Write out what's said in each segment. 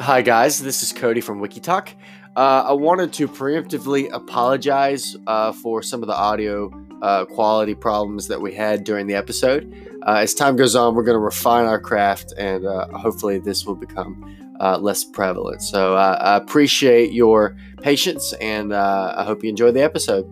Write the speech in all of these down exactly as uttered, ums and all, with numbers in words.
Hi guys, this is Cody from WikiTalk. Uh, I wanted to preemptively apologize uh, for some of the audio uh, quality problems that we had during the episode. Uh, as time goes on, we're going to refine our craft, and uh, hopefully this will become uh, less prevalent. So uh, I appreciate your patience, and uh, I hope you enjoy the episode.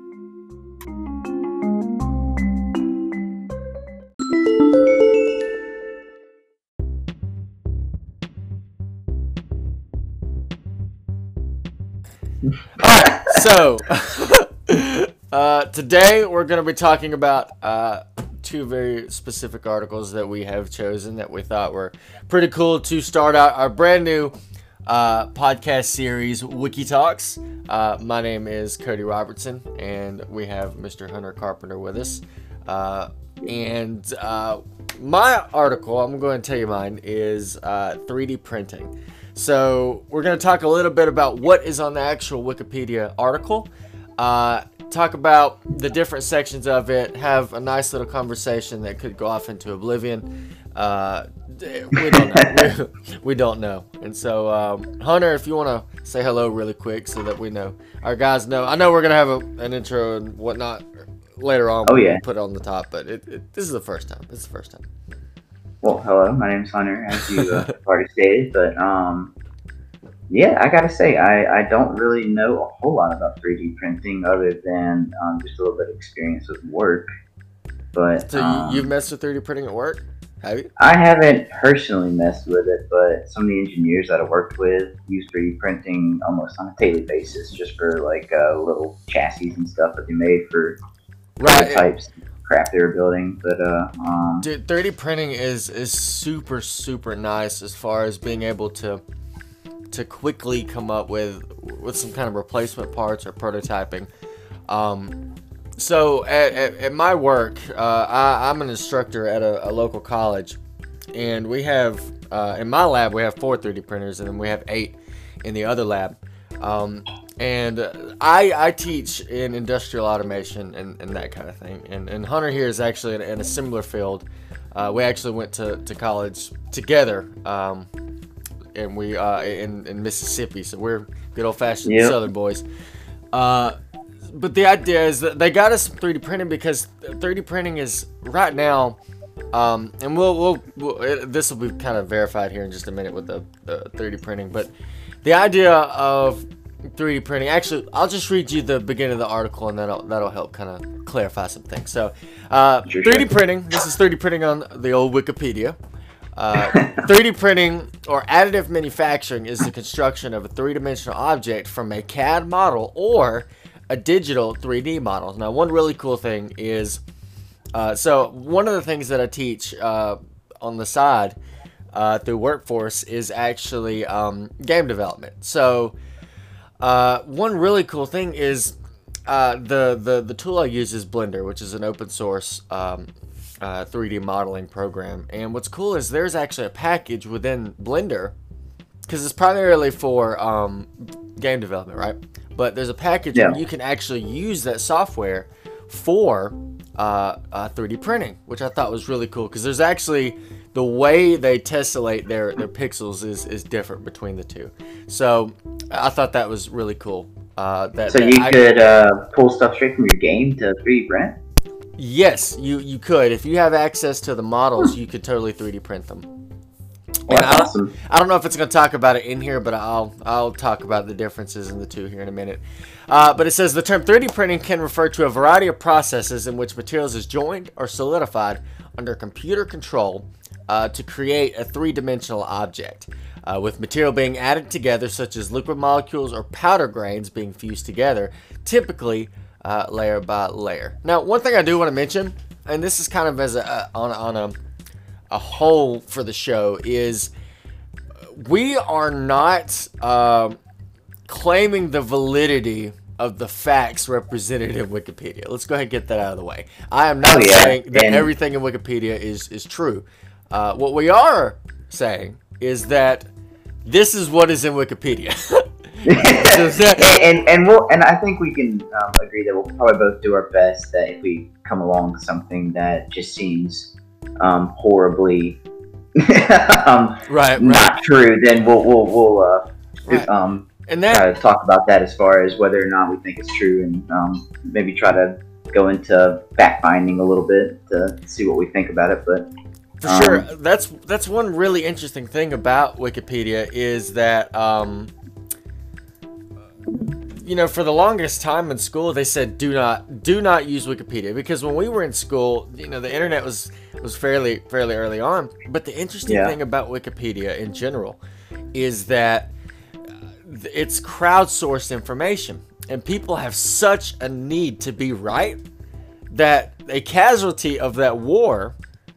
Alright, so uh, today we're going to be talking about uh, two very specific articles that we have chosen that we thought were pretty cool to start out our brand new uh, podcast series, Wiki Talks. Uh, my name is Cody Robertson, and we have Mister Hunter Carpenter with us. Uh, and uh, my article, I'm going to tell you mine, is uh, three D printing. So we're going to talk a little bit about what is on the actual Wikipedia article, uh, talk about the different sections of it, have a nice little conversation that could go off into oblivion. Uh, we don't know. we, we don't know. And so, um, Hunter, if you want to say hello really quick so that we know, our guys know. I know we're going to have a, an intro and whatnot later on. Oh, yeah. Put it on the top, but it, it, this is the first time. This is the first time. Well, hello, my name's Hunter, as you uh, already stated, but um, yeah, I gotta say, I, I don't really know a whole lot about three D printing other than um, just a little bit of experience with work. But so um, you've messed with three D printing at work, have you? I haven't personally messed with it, but some of the engineers that I worked with use three D printing almost on a daily basis, just for like uh, little chassis and stuff that they made for right types. Crap they were building, but uh um dude, three D printing is is super super nice as far as being able to to quickly come up with with some kind of replacement parts or prototyping. Um so at, at, at my work, uh I, I'm an instructor at a, a local college, and we have uh in my lab we have four three D printers, and then we have eight in the other lab. um And I, I teach in industrial automation and, and that kind of thing. And, and Hunter here is actually in, in a similar field. Uh, we actually went to, to college together, um, and we uh, in, in Mississippi. So we're good old-fashioned yep. Southern boys. Uh, but the idea is that they got us some three D printing, because three D printing is right now, um, and we'll, we'll, we'll it, this will be kind of verified here in just a minute with the, the three D printing. But the idea of three D printing. Actually, I'll just read you the beginning of the article, and that'll that'll help kind of clarify some things. So, uh, sure, three D sure. printing. This is three D printing on the old Wikipedia. Uh, three D printing, or additive manufacturing, is the construction of a three-dimensional object from a C A D model or a digital three D model. Now, one really cool thing is, uh, so one of the things that I teach uh, on the side uh, through Workforce is actually um, game development. So. Uh, one really cool thing is uh, the, the, the tool I use is Blender, which is an open source um, uh, three D modeling program. And what's cool is there's actually a package within Blender, because it's primarily for um, game development, right? But there's a package yeah. where you can actually use that software for uh, uh, three D printing, which I thought was really cool, because there's actually the way they tessellate their, their pixels is, is different between the two. So I thought that was really cool. Uh, that, so that you I, could uh, pull stuff straight from your game to three D print? Yes, you, you could. If you have access to the models, you could totally three D print them. Well, that's I, awesome. I don't know if it's going to talk about it in here, but I'll I'll talk about the differences in the two here in a minute. Uh, but it says the term three D printing can refer to a variety of processes in which materials is joined or solidified under computer control uh, to create a three-dimensional object, uh, with material being added together, such as liquid molecules or powder grains being fused together, typically uh, layer by layer. Now, one thing I do want to mention, and this is kind of as a, on, on a a whole for the show, is we are not uh, claiming the validity of the facts represented in Wikipedia. Let's go ahead and get that out of the way. I am not oh, yeah. saying that and everything in Wikipedia is, is true. Uh, what we are saying is that this is what is in Wikipedia. and and we'll and I think we can um, agree that we'll probably both do our best that if we come along with something that just seems um, horribly um, right, not right. true, then we'll we'll we'll uh, Right. um, And try that, to talk about that as far as whether or not we think it's true, and um, maybe try to go into fact finding a little bit to see what we think about it. But for um, sure, that's that's one really interesting thing about Wikipedia is that, um, you know, for the longest time in school, they said do not do not use Wikipedia, because when we were in school, you know, the internet was was fairly fairly early on. But the interesting Yeah. thing about Wikipedia in general is that it's crowdsourced information, and people have such a need to be right that a casualty of that war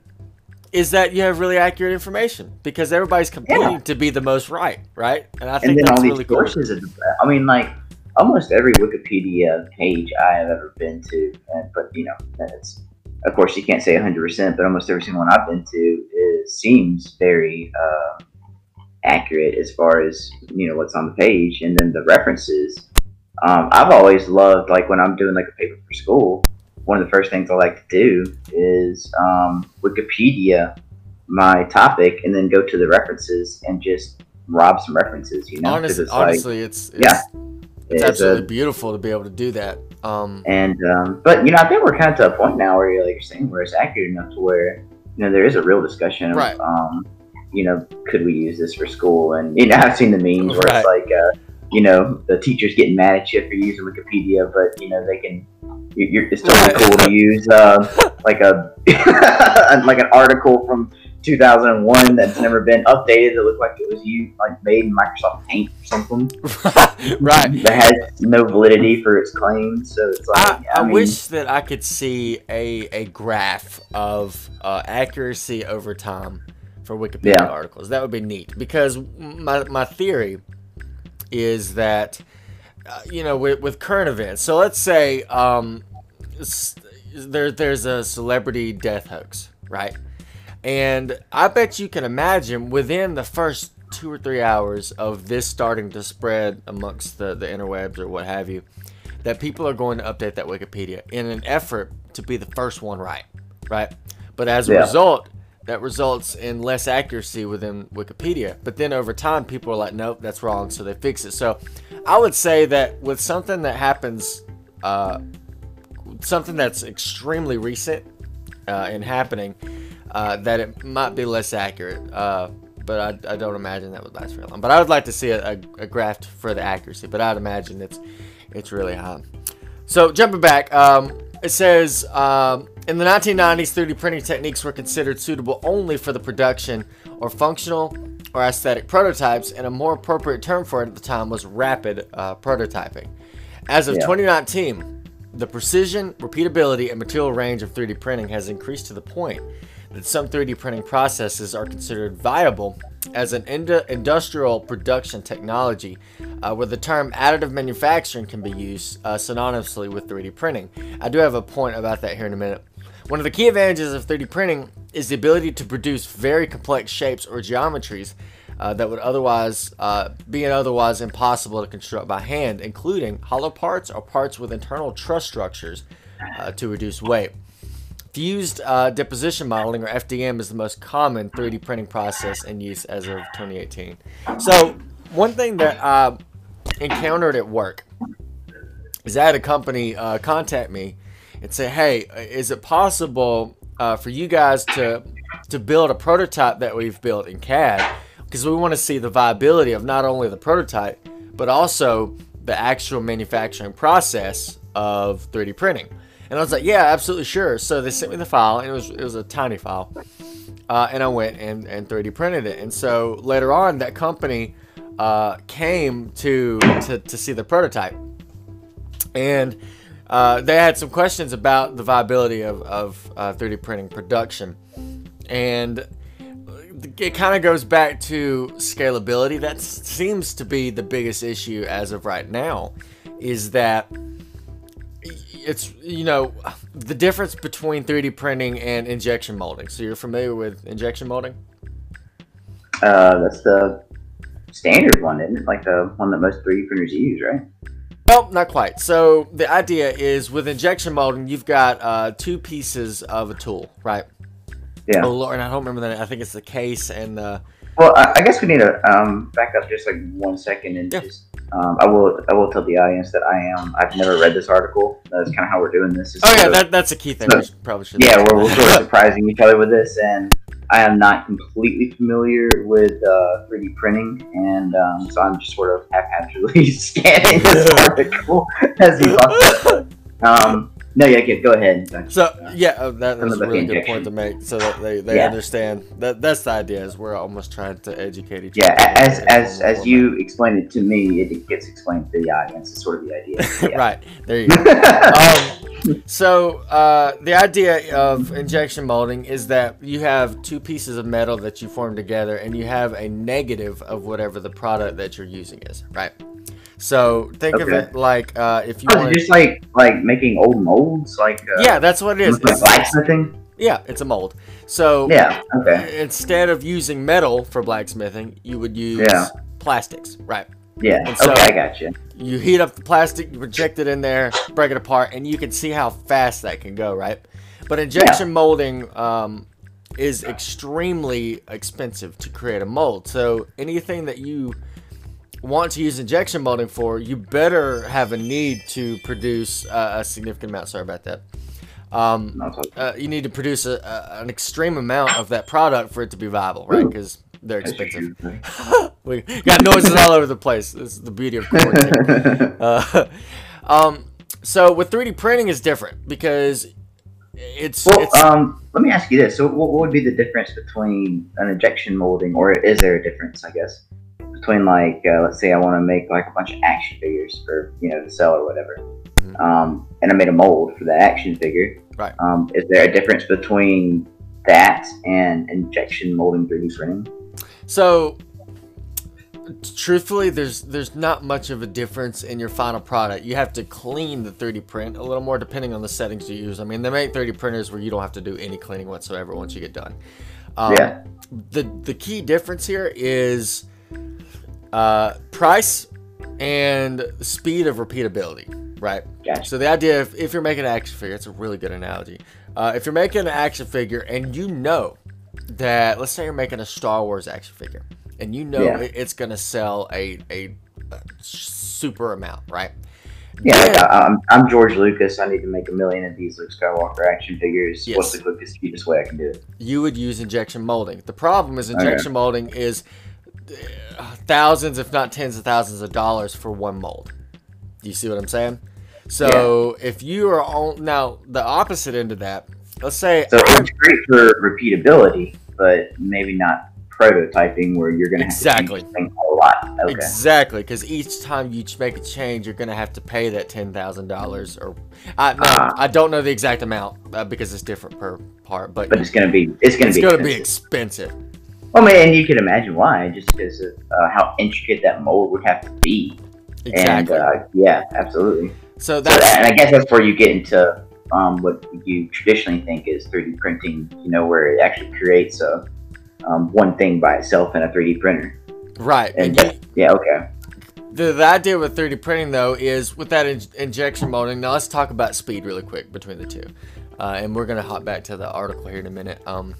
is that you have really accurate information, because everybody's competing Yeah. to be the most right, right? And I and think then all that's these really cool. sources of, I mean, like almost every Wikipedia page I have ever been to, and but you know, it's of course you can't say one hundred percent, but almost every single one I've been to is seems very uh, accurate as far as you know what's on the page, and then the references. Um, I've always loved, like when I'm doing like a paper for school, one of the first things I like to do is um, Wikipedia my topic and then go to the references and just rob some references, you know? 'Cause Honestly, it's like, honestly, it's it's, yeah, it's it's absolutely a, beautiful to be able to do that. Um, and um, but you know, I think we're kind of to a point now where you're like you're saying where it's accurate enough to where you know there is a real discussion of Right. um, you know, could we use this for school? And you know, I've seen the memes where Right. it's like uh, you know, the teachers getting mad at you for using Wikipedia, but you know they can. you- You're, it's totally Right. cool to use uh, like a like an article from two thousand one that's never been updated. It looked like it was you like made in Microsoft Paint or something. right. That has no validity for its claims. So it's like I, I, I mean, wish that I could see a, a graph of uh, accuracy over time for Wikipedia Yeah. articles. That would be neat, because my, my theory is that, uh, you know, with, with current events. So let's say um, s- there, there's a celebrity death hoax, right? And I bet you can imagine within the first two or three hours of this starting to spread amongst the, the interwebs or what have you, that people are going to update that Wikipedia in an effort to be the first one right, right? But as a Yeah. result, that results in less accuracy within Wikipedia. But then over time, people are like, nope, that's wrong, so they fix it. So I would say that with something that happens, uh, something that's extremely recent uh, and happening, uh, that it might be less accurate. Uh, but I, I don't imagine that would last very long. But I would like to see a, a, a graph for the accuracy, but I'd imagine it's it's really high. So jumping back, um, it says um, in the nineteen nineties, three D printing techniques were considered suitable only for the production or functional or aesthetic prototypes, and a more appropriate term for it at the time was rapid uh, prototyping. As of Yeah. twenty nineteen, the precision, repeatability, and material range of three D printing has increased to the point that some three D printing processes are considered viable as an ind- industrial production technology, uh, where the term additive manufacturing can be used uh, synonymously with three D printing. I do have a point about that here in a minute. One of the key advantages of three D printing is the ability to produce very complex shapes or geometries uh, that would otherwise uh, be otherwise impossible to construct by hand, including hollow parts or parts with internal truss structures uh, to reduce weight. Fused uh, deposition modeling, or F D M, is the most common three D printing process in use as of twenty eighteen. So one thing that I encountered at work is I had a company uh, contact me and say, hey, is it possible uh, for you guys to to build a prototype that we've built in C A D, because we want to see the viability of not only the prototype but also the actual manufacturing process of three D printing. And I was like, yeah, absolutely, sure. So they sent me the file, and it was it was a tiny file, uh, and I went and, and three D printed it. And so later on, that company uh, came to, to to see the prototype, and uh, they had some questions about the viability of of uh, three D printing production, and it kind of goes back to scalability. That seems to be the biggest issue as of right now, is that it's, you know, the difference between three D printing and injection molding. So you're familiar with injection molding? Uh, that's the standard one, isn't it? Like the one that most three D printers use, right? Well, not quite. So the idea is with injection molding, you've got uh, two pieces of a tool, right? Yeah. Oh Lord, I don't remember that. I think it's the case and the. Well, I, I guess we need to um, back up just like one second and Yeah. just. Um, I will. I will tell the audience that I am. I've never read this article. That's kind of how we're doing this. Is Oh yeah, sort of- that that's a key thing. so- we should, probably should. yeah, we're, we're sort of surprising each other with this, and I am not completely familiar with uh, three D printing, and um, so I'm just sort of haphazardly scanning this article as he talks about it. Um, no, yeah, okay, go ahead. So yeah, uh, that was a From the really good injection. point to make, so that they, they Yeah. understand. That that's the idea. Is we're almost trying to educate each Yeah, other. as as as you explained it to me, it gets explained to the audience. Is sort of the idea. Yeah. Right there you go. um, so uh, the idea of injection molding is that you have two pieces of metal that you form together, and you have a negative of whatever the product that you're using is. Right. So think of Okay. it like uh, if you Oh, is want. it just like like making old molds, like uh, Yeah, that's what it is. like It's- blacksmithing. yeah, it's a mold. So Yeah. Okay. instead of using metal for blacksmithing, you would use Yeah. plastics, right? Yeah. And so- okay, I got you. You heat up the plastic, you project it in there, break it apart, and you can see how fast that can go, right? But injection molding um, is extremely expensive to create a mold. So anything that you want to use injection molding for, you better have a need to produce uh, a significant amount. Sorry about that. Um, No, it's okay. uh, you need to produce a, a, an extreme amount of that product for it to be viable, right? Because they're That's expensive. true. We got noises all over the place. This is the beauty of quarantine. Uh, um, so with three D printing is different because it's Well, it's um, let me ask you this. So, what, what would be the difference between an injection molding, or is there a difference, I guess, between, like, uh, let's say I want to make, like, a bunch of action figures for, you know, to sell or whatever, Mhm. um, and I made a mold for the action figure. Right. Um, is there a difference between that and injection molding three D printing? so truthfully there's there's not much of a difference in your final product. You have to clean the three D print a little more depending on the settings you use. I mean, they make three D printers where you don't have to do any cleaning whatsoever once you get done. Um, Yeah. the the key difference here is uh, price and speed of repeatability, right? Gotcha. So the idea, if, if you're making an action figure, it's a really good analogy. Uh, if you're making an action figure and you know that, let's say you're making a Star Wars action figure, and you know Yeah. it, it's going to sell a, a, a super amount, right? Yeah, Then- like, I, I'm, I'm George Lucas. I need to make a million of these Luke Skywalker action figures. Yes. What's the quickest, cheapest way I can do it? you would use injection molding. The problem is Okay. injection molding is uh, thousands, if not tens of thousands of dollars for one mold. Do you see what I'm saying? So if you are on now the opposite end of that, let's say So I'm- it's great for repeatability, but maybe not prototyping where you're going to have Exactly. to change things a lot. Okay. exactly, because each time you ch- make a change, you're gonna have to pay that ten thousand dollars. Or I no, Ah. I don't know the exact amount uh, because it's different per part, but, But it's going to be it's going to it's be gonna be expensive. expensive. Well, man, and you can imagine why, just because of uh, how intricate that mold would have to be. Exactly. And uh, yeah, absolutely. so So, that's and I guess that's where you get into um, what you traditionally think is three D printing. You know, where it actually creates a um, one thing by itself in a three D printer. right. And And you, that- yeah, okay. the, the idea with three D printing though is with that in- injection molding. Now let's talk about speed really quick between the two, uh, and we're gonna hop back to the article here in a minute. Um,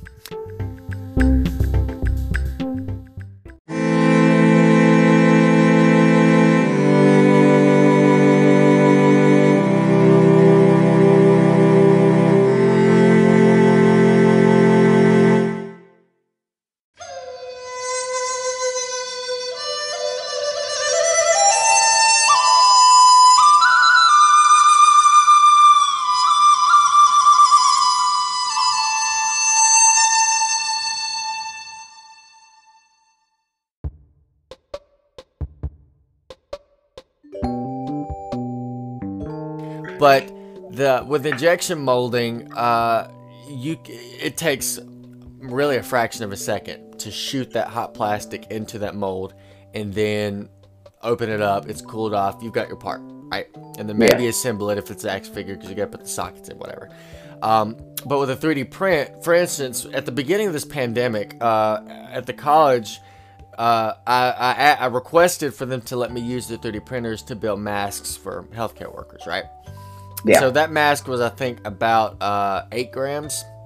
But the with injection molding, uh, you it takes really a fraction of a second to shoot that hot plastic into that mold, and then open it up. It's cooled off. You've got your part, right? And then maybe Yeah. assemble it if it's an action figure because you got to put the sockets in, whatever. Um, but with a three D print, for instance, at the beginning of this pandemic, uh, at the college. Uh, I, I, I requested for them to let me use the three D printers to build masks for healthcare workers, right? Yeah. So that mask was, I think, about uh, eight grams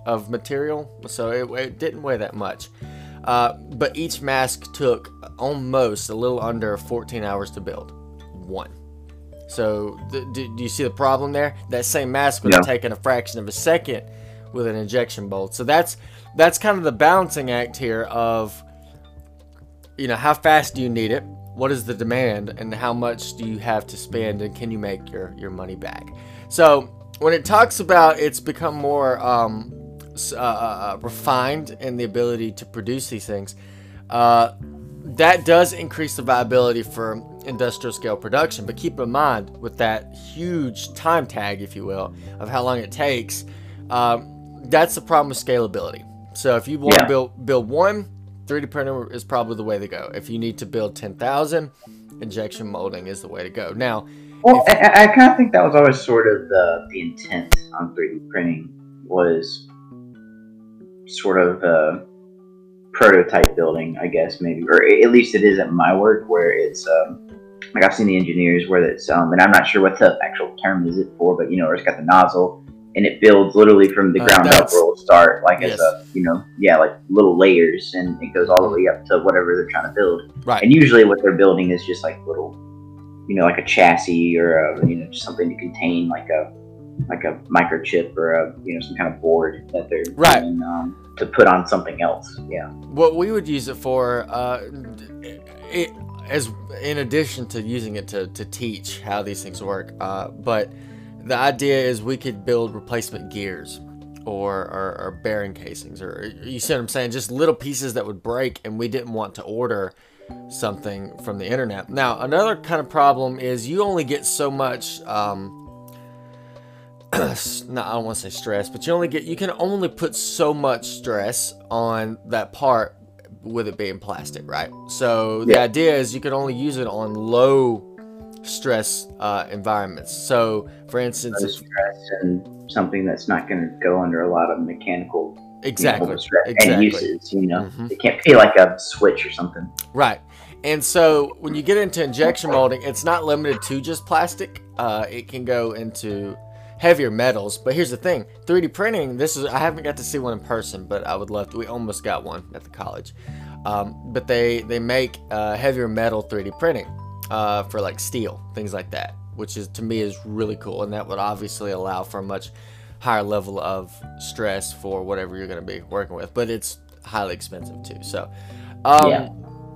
of material, so it, it didn't weigh that much. Uh, but each mask took almost a little under fourteen hours to build. One. So th- do, do you see the problem there? That same mask would have Yeah. taken a fraction of a second with an injection bolt. So that's that's kind of the balancing act here of, you know, how fast do you need it? What is the demand, and how much do you have to spend, and can you make your, your money back? So when it talks about it's become more um, uh, uh, refined in the ability to produce these things, uh, that does increase the viability for industrial scale production. But keep in mind, with that huge time tag, if you will, of how long it takes, um, that's the problem with scalability. So if you want Yeah. to build build one, three D printer is probably the way to go. If you need to build ten thousand, injection molding is the way to go. Now, Well, if, I, I kind of think that was always sort of the the intent on three D printing was sort of uh, prototype building, I guess maybe, or at least it is at my work where it's um, like I've seen the engineers where it's um, and I'm not sure what the actual term is it for, but you know, where it's got the nozzle and it builds literally from the Uh, ground up. that's- Where it'll start like yes. as a you know yeah like little layers, and it goes all the way up to whatever they're trying to build. right. And usually what they're building is just like little, you know, like a chassis or a, you know, just something to contain like a like a microchip or a, you know, some kind of board that they're Right. doing, um, to put on something else. Yeah. What we would use it for, uh, it, as in addition to using it to, to teach how these things work, uh, but the idea is we could build replacement gears or, or, or bearing casings, or you see what I'm saying? Just little pieces that would break, and we didn't want to order something from the internet. Now, another kind of problem is you only get so much, um, no, I don't want to say stress, but you only get, you can only put so much stress on that part with it being plastic, right? So the Yeah. idea is you can only use it on low stress uh, environments. So for instance, No if, stress and something that's not going to go under a lot of mechanical exactly, you know, stress exactly. and uses. You know, Mhm. it can't be like a switch or something. Right. And so when you get into injection molding, it's not limited to just plastic. Uh, it can go into heavier metals. But here's the thing, three D printing, this is, I haven't got to see one in person, but I would love to. We almost got one at the college. Um, but they, they make uh, heavier metal three D printing uh, for like steel, things like that, which is, to me, is really cool. And that would obviously allow for a much higher level of stress for whatever you're going to be working with. But it's highly expensive too. So, um, Yeah.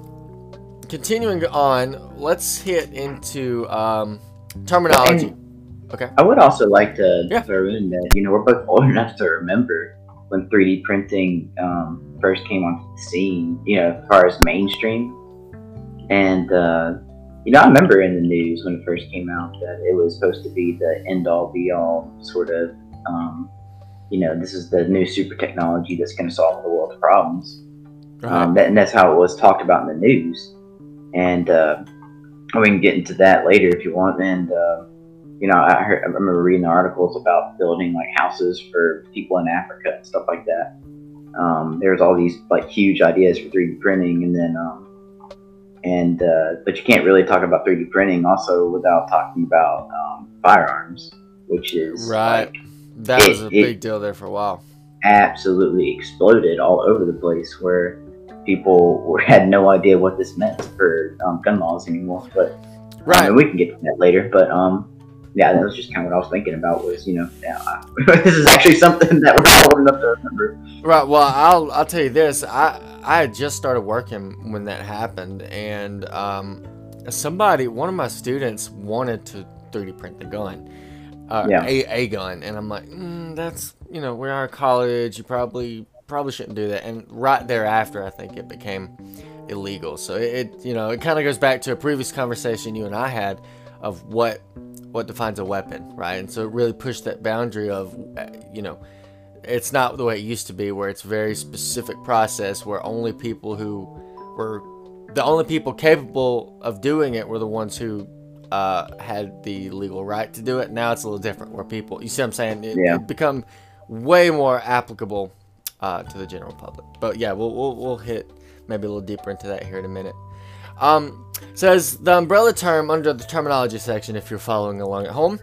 continuing on, let's hit into um, terminology. And Okay. I would also like to Yeah. throw in that, you know, we're both old enough to remember when three D printing um, first came onto the scene, you know, as far as mainstream. And, uh, you know, I remember in the news when it first came out that it was supposed to be the end all be all sort of, um, you know, this is the new super technology that's going to solve the world's problems. Um, that, and that's how it was talked about in the news. And uh, we can get into that later if you want. And, uh, you know, I, heard, I remember reading the articles about building like houses for people in Africa and stuff like that. Um, there's all these like huge ideas for three D printing, and then, um, and uh, but you can't really talk about three D printing also without talking about um, firearms, which is Right. like, That it- was a it- big deal there for a while. absolutely exploded all over the place, where people were, had no idea what this meant for um, gun laws anymore. But Right. I mean, we can get to that later. But um, yeah, that was just kind of what I was thinking about. Was, you know, yeah, this is actually something that we're old enough to remember. Right. Well, I'll I'll tell you this. I I had just started working when that happened, and um, somebody, one of my students, wanted to three D print the gun, uh, Yeah. a a gun, and I'm like, mm, that's, you know, we're out of college. You probably probably shouldn't do that. And right thereafter, I think it became illegal. So it, it you know, it kind of goes back to a previous conversation you and I had of what what defines a weapon, right? And so it really pushed that boundary of, uh, you know, it's not the way it used to be, where it's very specific process, where only people who were the only people capable of doing it were the ones who uh, had the legal right to do it. Now it's a little different, where people, you see what I'm saying? It, Yeah. it become way more applicable uh, to the general public. But yeah, we'll, we'll we'll hit maybe a little deeper into that here in a minute. Um, says the umbrella term under the terminology section, if you're following along at home,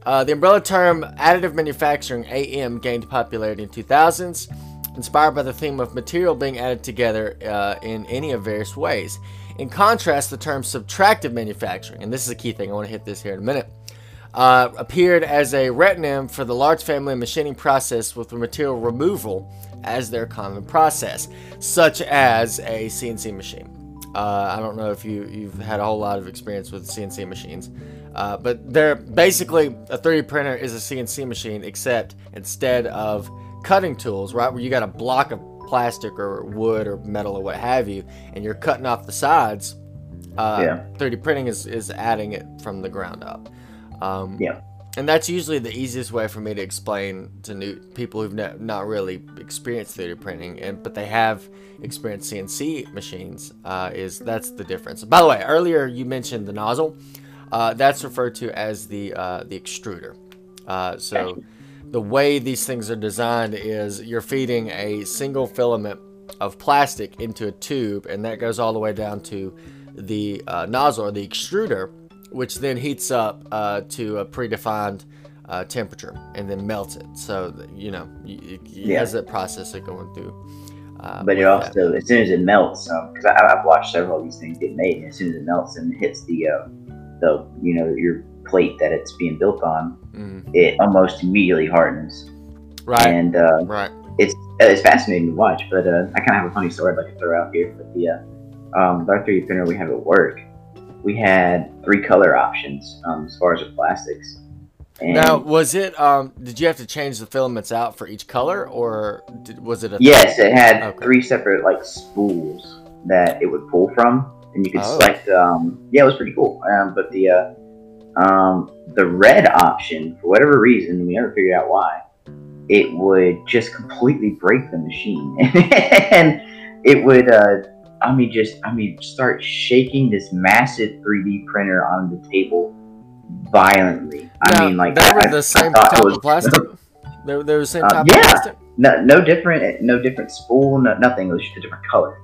Uh, the umbrella term additive manufacturing, A M, gained popularity in two thousands, inspired by the theme of material being added together uh, in any of various ways. In contrast, the term subtractive manufacturing, and this is a key thing, I want to hit this here in a minute, uh, appeared as a retonym for the large family machining process with material removal as their common process, such as a C N C machine. Uh, I don't know if you, you've had a whole lot of experience with C N C machines, uh, but they're basically, a three D printer is a C N C machine, except instead of cutting tools, right, where you got a block of plastic or wood or metal or what have you, and you're cutting off the sides, uh, yeah. three D printing is, is adding it from the ground up. Um, yeah. And that's usually the easiest way for me to explain to new people who've ne- not really experienced three D printing, and but they have experienced C N C machines. Uh, is that's the difference. By the way, earlier you mentioned the nozzle. Uh, that's referred to as the uh, the extruder. Uh, so the way these things are designed is you're feeding a single filament of plastic into a tube, and that goes all the way down to the uh, nozzle or the extruder, which then heats up uh, to a predefined uh, temperature and then melts it. So, you know, it, it yeah. has that process of going through. Uh, but it also, that. as soon as it melts, because um, I've watched several of these things get made, and as soon as it melts and hits the, uh, the you know, your plate that it's being built on, mm. it almost immediately hardens. Right. And uh, right. it's it's fascinating to watch, but uh, I kind of have a funny story I'd like to throw out here. But the, uh, um, our three D printer we have at work, we had three color options um, as far as the plastics. And now, was it? Um, did you have to change the filaments out for each color, or did, was it a? Yes, it had okay. three separate like spools that it would pull from, and you could oh. select. Um, yeah, it was pretty cool. Um, but the uh, um, the red option, for whatever reason, we never figured out why, it would just completely break the machine, and it would. Uh, I mean, just, I mean, start shaking this massive three D printer on the table violently. Now, I mean, like, they were I, the same I type was, of plastic? They were, they were the same uh, type yeah. of plastic? No, no different, no different spool, no, nothing. It was just a different color.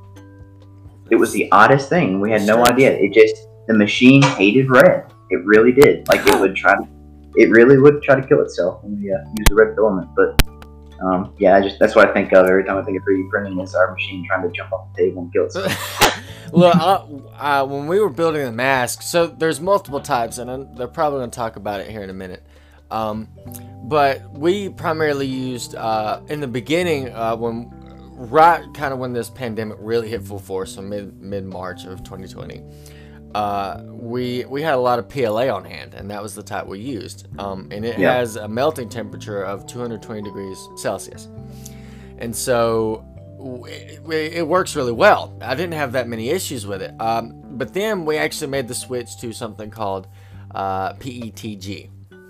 It was the oddest thing. We had no idea. It just, the machine hated red. It really did. Like, it would try to, it really would try to kill itself when we uh, use the red filament, but Um, yeah, I just that's what I think of every time I think of three D printing is our machine trying to jump off the table and kill itself. Well, uh, uh, when we were building the mask, so there's multiple types, and I'm, they're probably going to talk about it here in a minute. Um, but we primarily used uh, in the beginning uh, when right kind of when this pandemic really hit full force, so mid mid March of twenty twenty. Uh, we we had a lot of P L A on hand, and that was the type we used. Um, and it yeah. has a melting temperature of two hundred twenty degrees Celsius, and so it, it works really well. I didn't have that many issues with it. Um, but then we actually made the switch to something called uh, P E T G,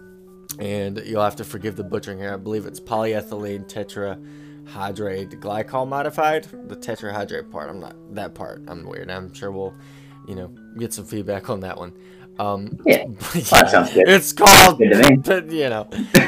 and you'll have to forgive the butchering here. I believe it's polyethylene tetrahydrate glycol modified. The tetrahydrate part, I'm not that part. I'm weird. I'm sure we'll. You know, get some feedback on that one. Um, yeah, yeah that sounds good. It's called, good to me. But, you know,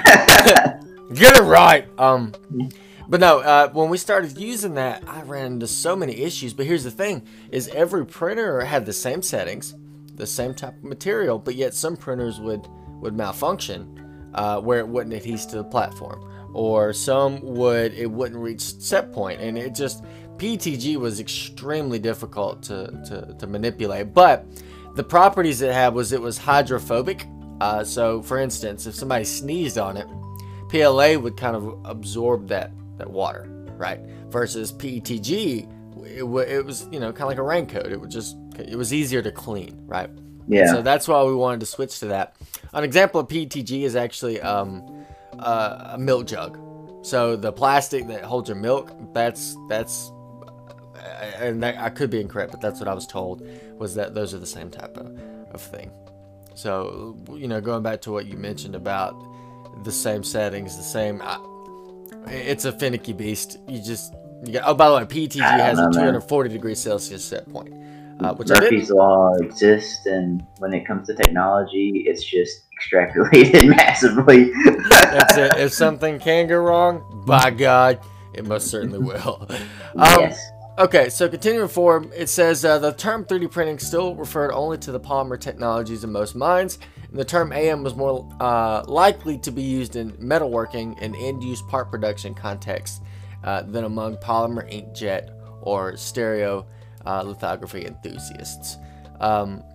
get it right. Um, but no, uh, when we started using that, I ran into so many issues. But here's the thing: is every printer had the same settings, the same type of material, but yet some printers would would malfunction uh, where it wouldn't adhere to the platform, or some would it wouldn't reach set point, and it just. P E T G was extremely difficult to, to, to manipulate, but the properties it had was it was hydrophobic. Uh, so, for instance, if somebody sneezed on it, P L A would kind of absorb that, that water, right? Versus P E T G, it, w- it was, you know, kind of like a raincoat. It would just, it was easier to clean, right? Yeah. And so that's why we wanted to switch to that. An example of P E T G is actually um, uh, a milk jug. So the plastic that holds your milk, that's that's. And that, I could be incorrect, but that's what I was told, was that those are the same type of, of thing. So, you know, going back to what you mentioned about the same settings, the same, I, it's a finicky beast. You just, you got, oh, by the way, P E T G has know, a two hundred forty man. Degrees Celsius set point. Uh, which Murphy's Law exists, and when it comes to technology, it's just extrapolated massively. That's it. If something can go wrong, by God, it most certainly will. Um, yes. Okay, so continuing forward, it says uh, the term three D printing still referred only to the polymer technologies in most minds, and the term A M was more uh, likely to be used in metalworking and end-use part production contexts uh, than among polymer inkjet or stereo uh, lithography enthusiasts. Um,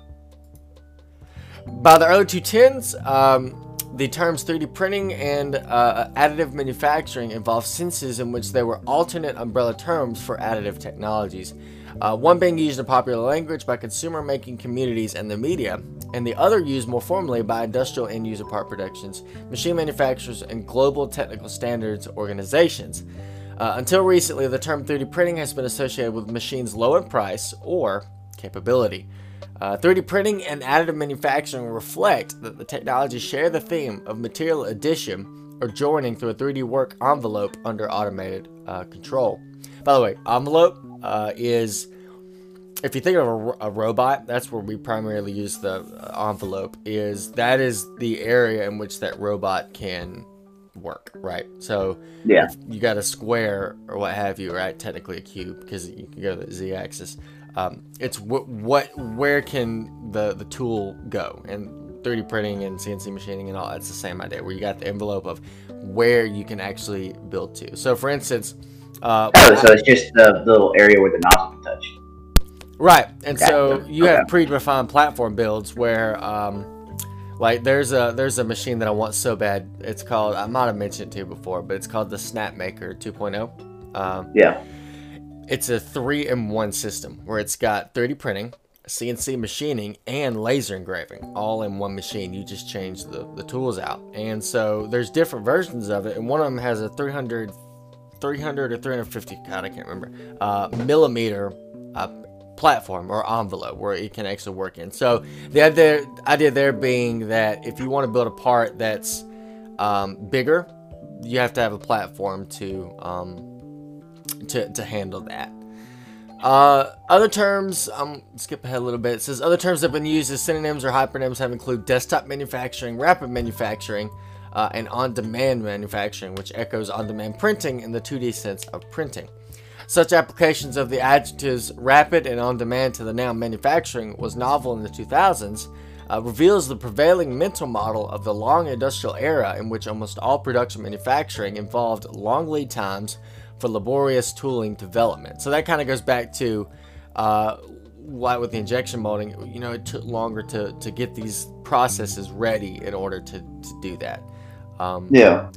by the early two tens, um, the terms three D printing and uh, additive manufacturing involved senses in which there were alternate umbrella terms for additive technologies, uh, one being used in popular language by consumer-making communities and the media, and the other used more formally by industrial end-user part productions, machine manufacturers, and global technical standards organizations. Uh, until recently, the term three D printing has been associated with machines low in price or capability. Uh, three D printing and additive manufacturing reflect that the technologies share the theme of material addition or joining through a three D work envelope under automated uh, control. By the way, envelope uh, is, if you think of a, a robot, that's where we primarily use the uh, envelope, is that is the area in which that robot can work, right? So yeah, you got a square or what have you, right? Technically a cube because you can go to the z-axis. Um, it's what, what, where can the, the tool go? And three D printing and C N C machining and all that's the same idea, where you got the envelope of where you can actually build to. So, for instance, uh, oh, so it's just the little area where the nozzle can touch. Right, and Okay. so you Okay. have predefined platform builds where, um, like, there's a there's a machine that I want so bad. It's called, I might have mentioned it to you before, but it's called the Snapmaker two point oh. Um, Yeah. It's a three-in-one system where it's got three D printing, C N C machining, and laser engraving all in one machine. You just change the, the tools out. And so there's different versions of it, and one of them has a three hundred, three hundred or three fifty, God, I can't remember, uh, millimeter uh, platform or envelope where it can actually work in. So the idea, idea there being that if you want to build a part that's um, bigger, you have to have a platform to... Um, To, to handle that. Uh, other terms, um, skip ahead a little bit. It says other terms that have been used as synonyms or hypernyms have included desktop manufacturing, rapid manufacturing, uh, and on-demand manufacturing, which echoes on-demand printing in the two D sense of printing. Such applications of the adjectives rapid and on-demand to the noun manufacturing was novel in the two thousands, uh, reveals the prevailing mental model of the long industrial era in which almost all production manufacturing involved long lead times for laborious tooling development. So that kind of goes back to uh, why with the injection molding, you know, it took longer to, to get these processes ready in order to, to do that. Um, Yeah.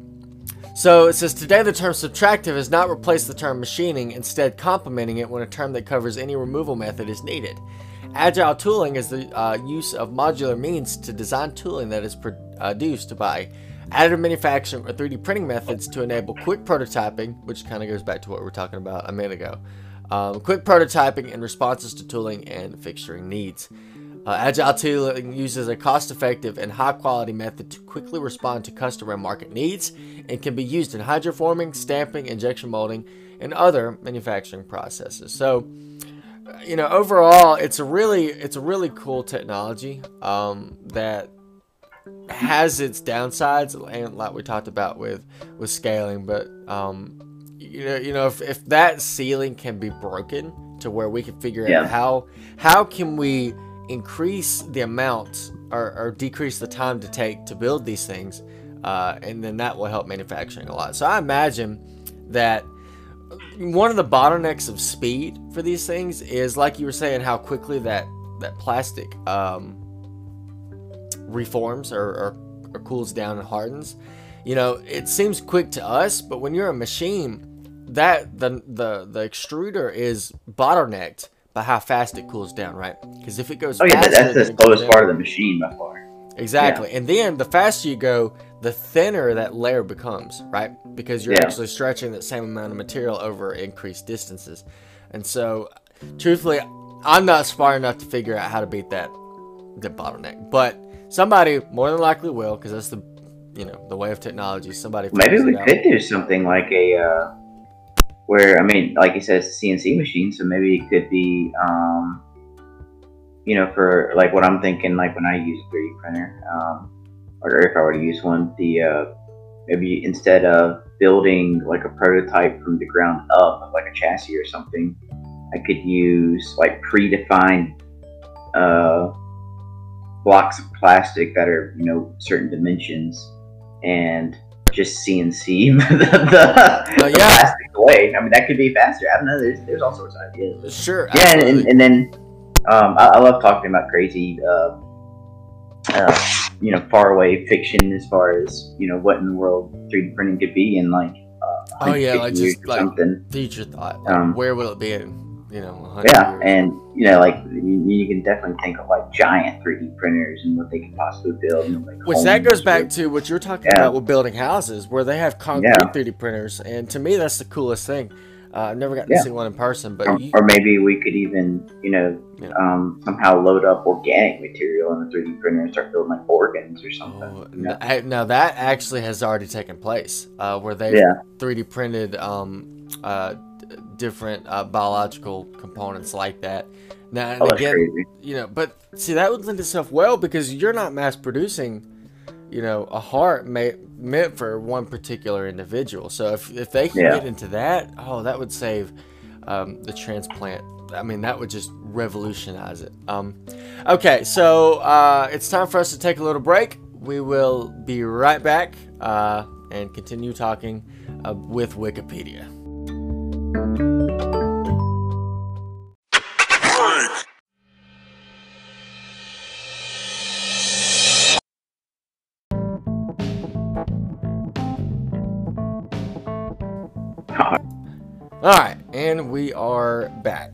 So it says, today the term subtractive has not replaced the term machining, instead complementing it when a term that covers any removal method is needed. Agile tooling is the uh, use of modular means to design tooling that is produced by additive manufacturing or three D printing methods to enable quick prototyping, which kind of goes back to what we were talking about a minute ago. Um, quick prototyping and responses to tooling and fixturing needs. Uh, Agile tooling uses a cost-effective and high-quality method to quickly respond to customer and market needs and can be used in hydroforming, stamping, injection molding, and other manufacturing processes. So, you know, overall, it's a really, it's a really cool technology um, that has its downsides, and like we talked about with with scaling, but um you know you know if, if that ceiling can be broken to where we can figure Yeah. out how how can we increase the amount or, or decrease the time to take to build these things, uh and then that will help manufacturing a lot. So I imagine that one of the bottlenecks of speed for these things is, like you were saying, how quickly that that plastic um reforms or, or, or cools down and hardens. You know, it seems quick to us, but when you're a machine, that the the the extruder is bottlenecked by how fast it cools down, right? Because if it goes Oh yeah, faster, that's the than it cools slowest down- part of the machine by far. Exactly. And then the faster you go, the thinner that layer becomes, right? Because you're Yeah. actually stretching that same amount of material over increased distances. And so, truthfully, I'm not smart enough to figure out how to beat that, the bottleneck. But somebody more than likely will, because that's the, you know, the way of technology. Somebody Maybe figures we it out. could do something like a, uh, where, I mean, like you said, it's a C N C machine, so maybe it could be, um, you know, for, like, what I'm thinking, like, when I use a three D printer, um, or if I were to use one, the, uh, maybe instead of building, like, a prototype from the ground up, like a chassis or something, I could use like predefined uh, blocks of plastic that are, you know, certain dimensions, and just C N C the, the, uh, the yeah. plastic away. I mean, that could be faster. I don't know. There's, there's all sorts of ideas. Sure. Yeah, and, and, and then um, I, I love talking about crazy, uh, uh, you know, faraway fiction as far as, you know, what in the world three D printing could be in like uh, oh yeah, like just like something. Future thought. Like, um, where will it be in, you know, yeah, years? And you know, like you, you can definitely think of like giant three D printers and what they can possibly build. And, like, Which that goes back with, to what you're talking yeah. about with building houses, where they have concrete yeah. three D printers, and to me that's the coolest thing. Uh, I've never gotten yeah. to see one in person, but or, you, or maybe we could even, you know, yeah. um, somehow load up organic material in a three D printer and start building like organs or something. Oh, you know? I, now that actually has already taken place, uh, where they've yeah. three D printed um, uh, different uh, biological components like that. Now, and oh, again, crazy. you know, but see that would lend itself well because you're not mass producing, you know, a heart made meant for one particular individual. So if, if they can yeah. get into that, oh, that would save um, the transplant. I mean, that would just revolutionize it. Um, okay, so uh, it's time for us to take a little break. We will be right back uh, and continue talking uh, with Wikipedia. All right, and we are back.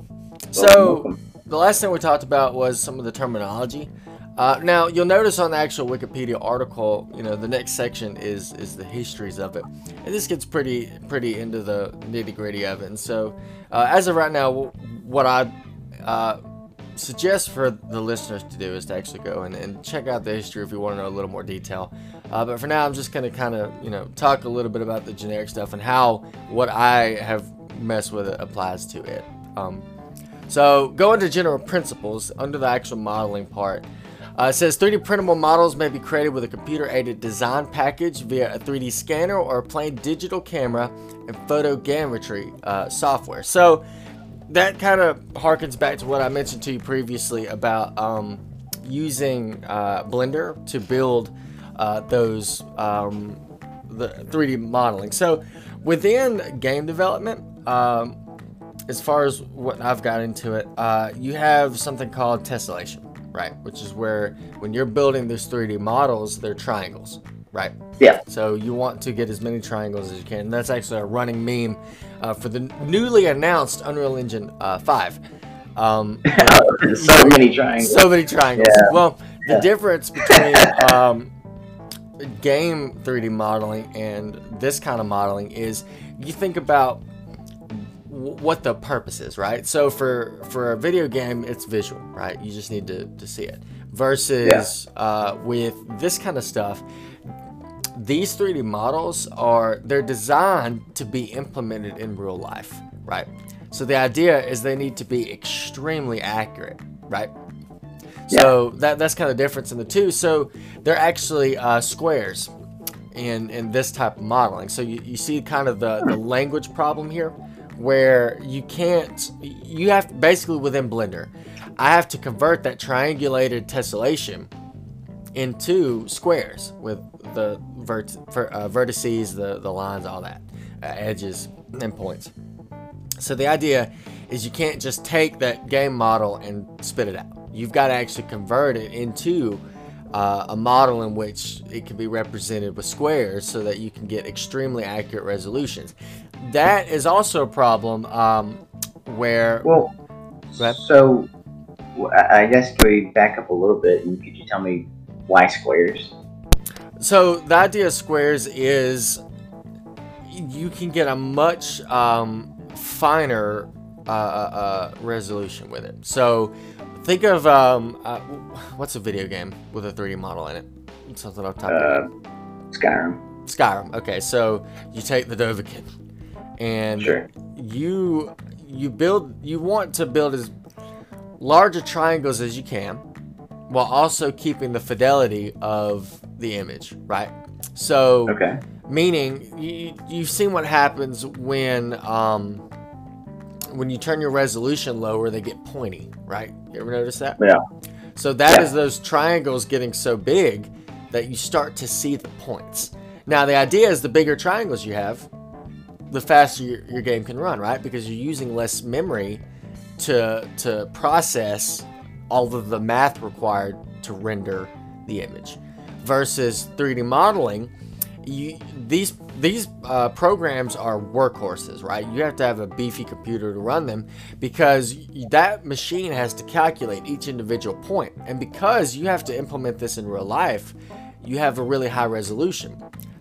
So the last thing we talked about was some of the terminology. Uh, now you'll notice on the actual Wikipedia article, you know, the next section is is the histories of it, and this gets pretty pretty into the nitty gritty of it. And so, uh, as of right now, what I uh, suggest for the listeners to do is to actually go and, and check out the history if you want to know a little more detail. Uh, but for now, I'm just going to kind of, you know, talk a little bit about the generic stuff and how what I have messed with it applies to it. Um, so going to general principles under the actual modeling part, uh, it says three D printable models may be created with a computer-aided design package via a three D scanner or a plain digital camera and photogrammetry uh, software. So that kind of harkens back to what I mentioned to you previously about um, using uh, Blender to build Uh, those um, the three D modeling. So within game development, um, as far as what I've got into it, uh, you have something called tessellation, right? Which is where when you're building these three D models, they're triangles, right? Yeah. So you want to get as many triangles as you can. And that's actually a running meme uh, for the newly announced Unreal Engine uh, five. Um, so many triangles. So many triangles. Yeah. Well, the yeah. difference between um, game three D modeling and this kind of modeling is you think about w what the purpose is, right? So for for a video game, it's visual, right? You just need to, to see it. Versus yeah. uh, with this kind of stuff, these three D models are they're designed to be implemented in real life, right? So the idea is they need to be extremely accurate, right? So yeah. that that's kind of the difference in the two. So they're actually uh, squares in in this type of modeling. So you, you see kind of the, the language problem here, where you can't, you have to, basically within Blender, I have to convert that triangulated tessellation into squares with the vert, uh, vertices, the, the lines, all that, uh, edges and points. So the idea is you can't just take that game model and spit it out. You've got to actually convert it into uh, a model in which it can be represented with squares so that you can get extremely accurate resolutions. That is also a problem um, where... Well, so I guess can we back up a little bit and could you tell me why squares? So the idea of squares is you can get a much um, finer uh, uh, resolution with it. So think of um, uh, what's a video game with a three D model in it? Something off top of uh, Skyrim. Skyrim. Okay, so you take the Dovahkiin, and sure. you you build. You want to build as large a triangles as you can, while also keeping the fidelity of the image, right? So, okay. Meaning you you've seen what happens when um, when you turn your resolution lower, they get pointy, right? You ever notice that? Yeah. So that Yeah. is those triangles getting so big that you start to see the points. Now, the idea is the bigger triangles you have, the faster your, your game can run, right? Because you're using less memory to to process all of the math required to render the image. Versus three D modeling, you, these these uh, programs are workhorses, right? You have to have a beefy computer to run them because that machine has to calculate each individual point. And because you have to implement this in real life, you have a really high resolution.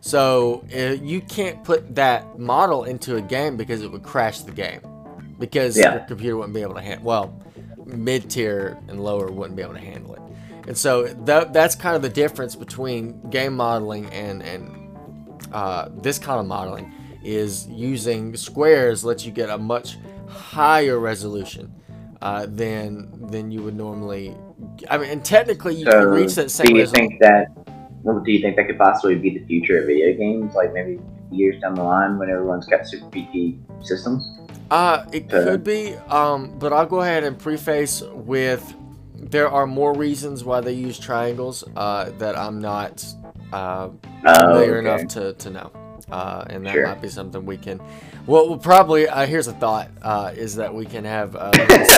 So uh, you can't put that model into a game because it would crash the game. Because Yeah. your computer wouldn't be able to handle, well, mid-tier and lower wouldn't be able to handle it. And so that, that's kind of the difference between game modeling and, and uh, this kind of modeling, is using squares lets you get a much higher resolution uh, than than you would normally. I mean, and technically you So, can reach that same do you resolution. think that? Well, do you think that could possibly be the future of video games? Like maybe years down the line, when everyone's got super P T systems. Uh, it So- could be, um, but I'll go ahead and preface with there are more reasons why they use triangles uh, that I'm not uh, Oh, familiar okay. enough to, to know. Uh, and that Sure. might be something we can. Well, we'll probably, uh, here's a thought, uh, is that we can have. Uh,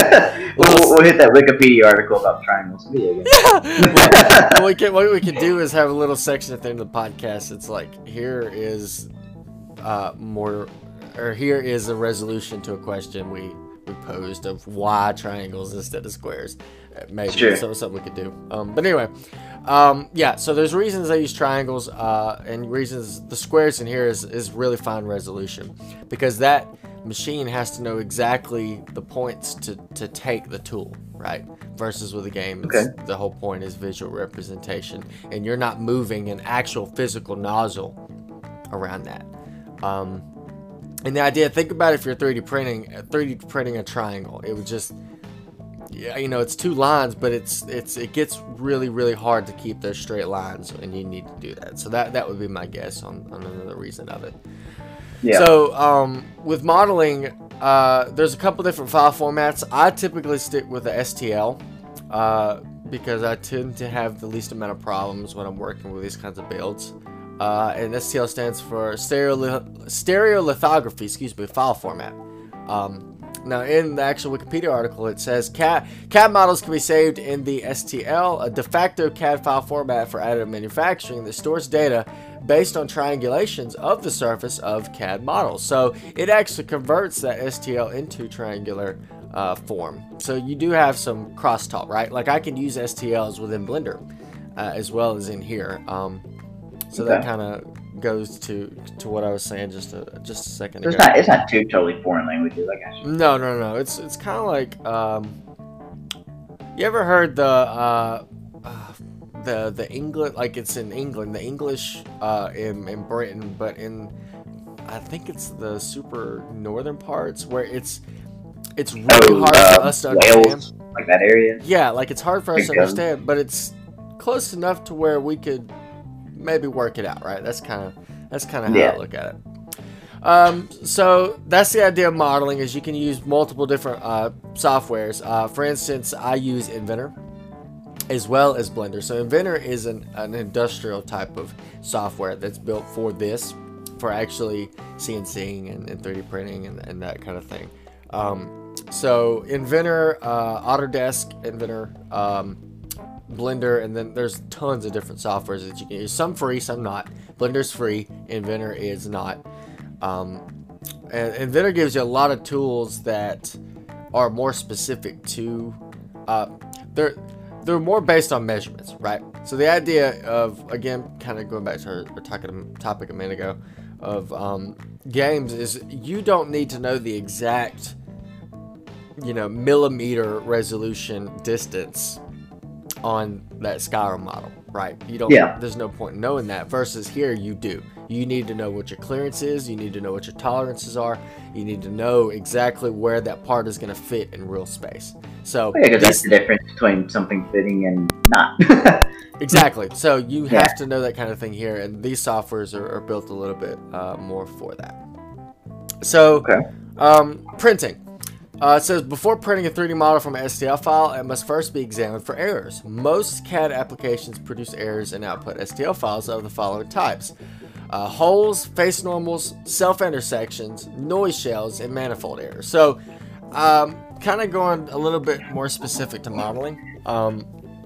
we'll, we'll hit that Wikipedia article about triangles in video games. well, what we can, what we can do is have a little section at the end of the podcast. It's like, here is uh, more, or here is a resolution to a question we, we posed of why triangles instead of squares. Uh, Maybe Sure. so, something we could do. Um, but anyway, um, yeah. So there's reasons they use triangles, uh, and reasons the squares in here is is really fine resolution, because that machine has to know exactly the points to to take the tool, right? Versus with a game, it's, Okay. the whole point is visual representation, and you're not moving an actual physical nozzle around that. Um, and the idea, think about if you're three D printing, three D printing a triangle, it would just, yeah, you know, it's two lines, but it's it's it gets really really hard to keep those straight lines, and you need to do that. So that that would be my guess on, on another reason of it. Yeah. So um, with modeling, uh, there's a couple different file formats. I typically stick with the S T L uh, because I tend to have the least amount of problems when I'm working with these kinds of builds. Uh, and S T L stands for stereo stereolithography, excuse me, file format. Um, now, in the actual Wikipedia article, it says C A D, C A D models can be saved in the S T L, a de facto C A D file format for additive manufacturing that stores data based on triangulations of the surface of C A D models. So it actually converts that S T L into triangular uh, form. So you do have some crosstalk, right? Like I can use S T Ls within Blender uh, as well as in here. Um, so that Okay. kind of goes to to what I was saying just a just a second So ago. it's not it's not two totally foreign languages, I guess. No, no, no. It's it's kind of like um, you ever heard the uh, uh, the the English, like it's in England, the English uh, in in Britain, but in I think it's the super northern parts where it's it's really Oh, hard uh, for us to understand. Wales, like that area. Yeah, like it's hard for us to Okay. understand, but it's close enough to where we could maybe work it out, right? That's kind of that's kind of how Yeah. I look at it. Um, so that's the idea of modeling, is you can use multiple different uh, softwares. Uh, for instance, I use Inventor as well as Blender. So Inventor is an, an industrial type of software that's built for this, for actually CNCing and, and three D printing and, and that kind of thing. Um, so Inventor, uh, Autodesk, Inventor, um, Blender, and then there's tons of different softwares that you can use. Some free, some not. Blender's free, Inventor is not. Um, and Inventor gives you a lot of tools that are more specific to, uh, they're they're more based on measurements, right? So the idea of, again, kind of going back to our, our talking, topic a minute ago, of um, games is you don't need to know the exact, you know, millimeter resolution distance on that Skyrim model, right? You don't. Yeah. There's no point in knowing that. Versus here, you do. You need to know what your clearance is. You need to know what your tolerances are. You need to know exactly where that part is going to fit in real space. So Yeah, because that's these- the difference between something fitting and not. exactly. So you Yeah. have to know that kind of thing here, and these softwares are, are built a little bit uh, more for that. So, Okay. um, printing. Uh, it says, before printing a three D model from an S T L file, it must first be examined for errors. Most C A D applications produce errors and output S T L files of the following types. Uh, holes, face normals, self-intersections, noise shells, and manifold errors. So, um, kind of going a little bit more specific to modeling. Um,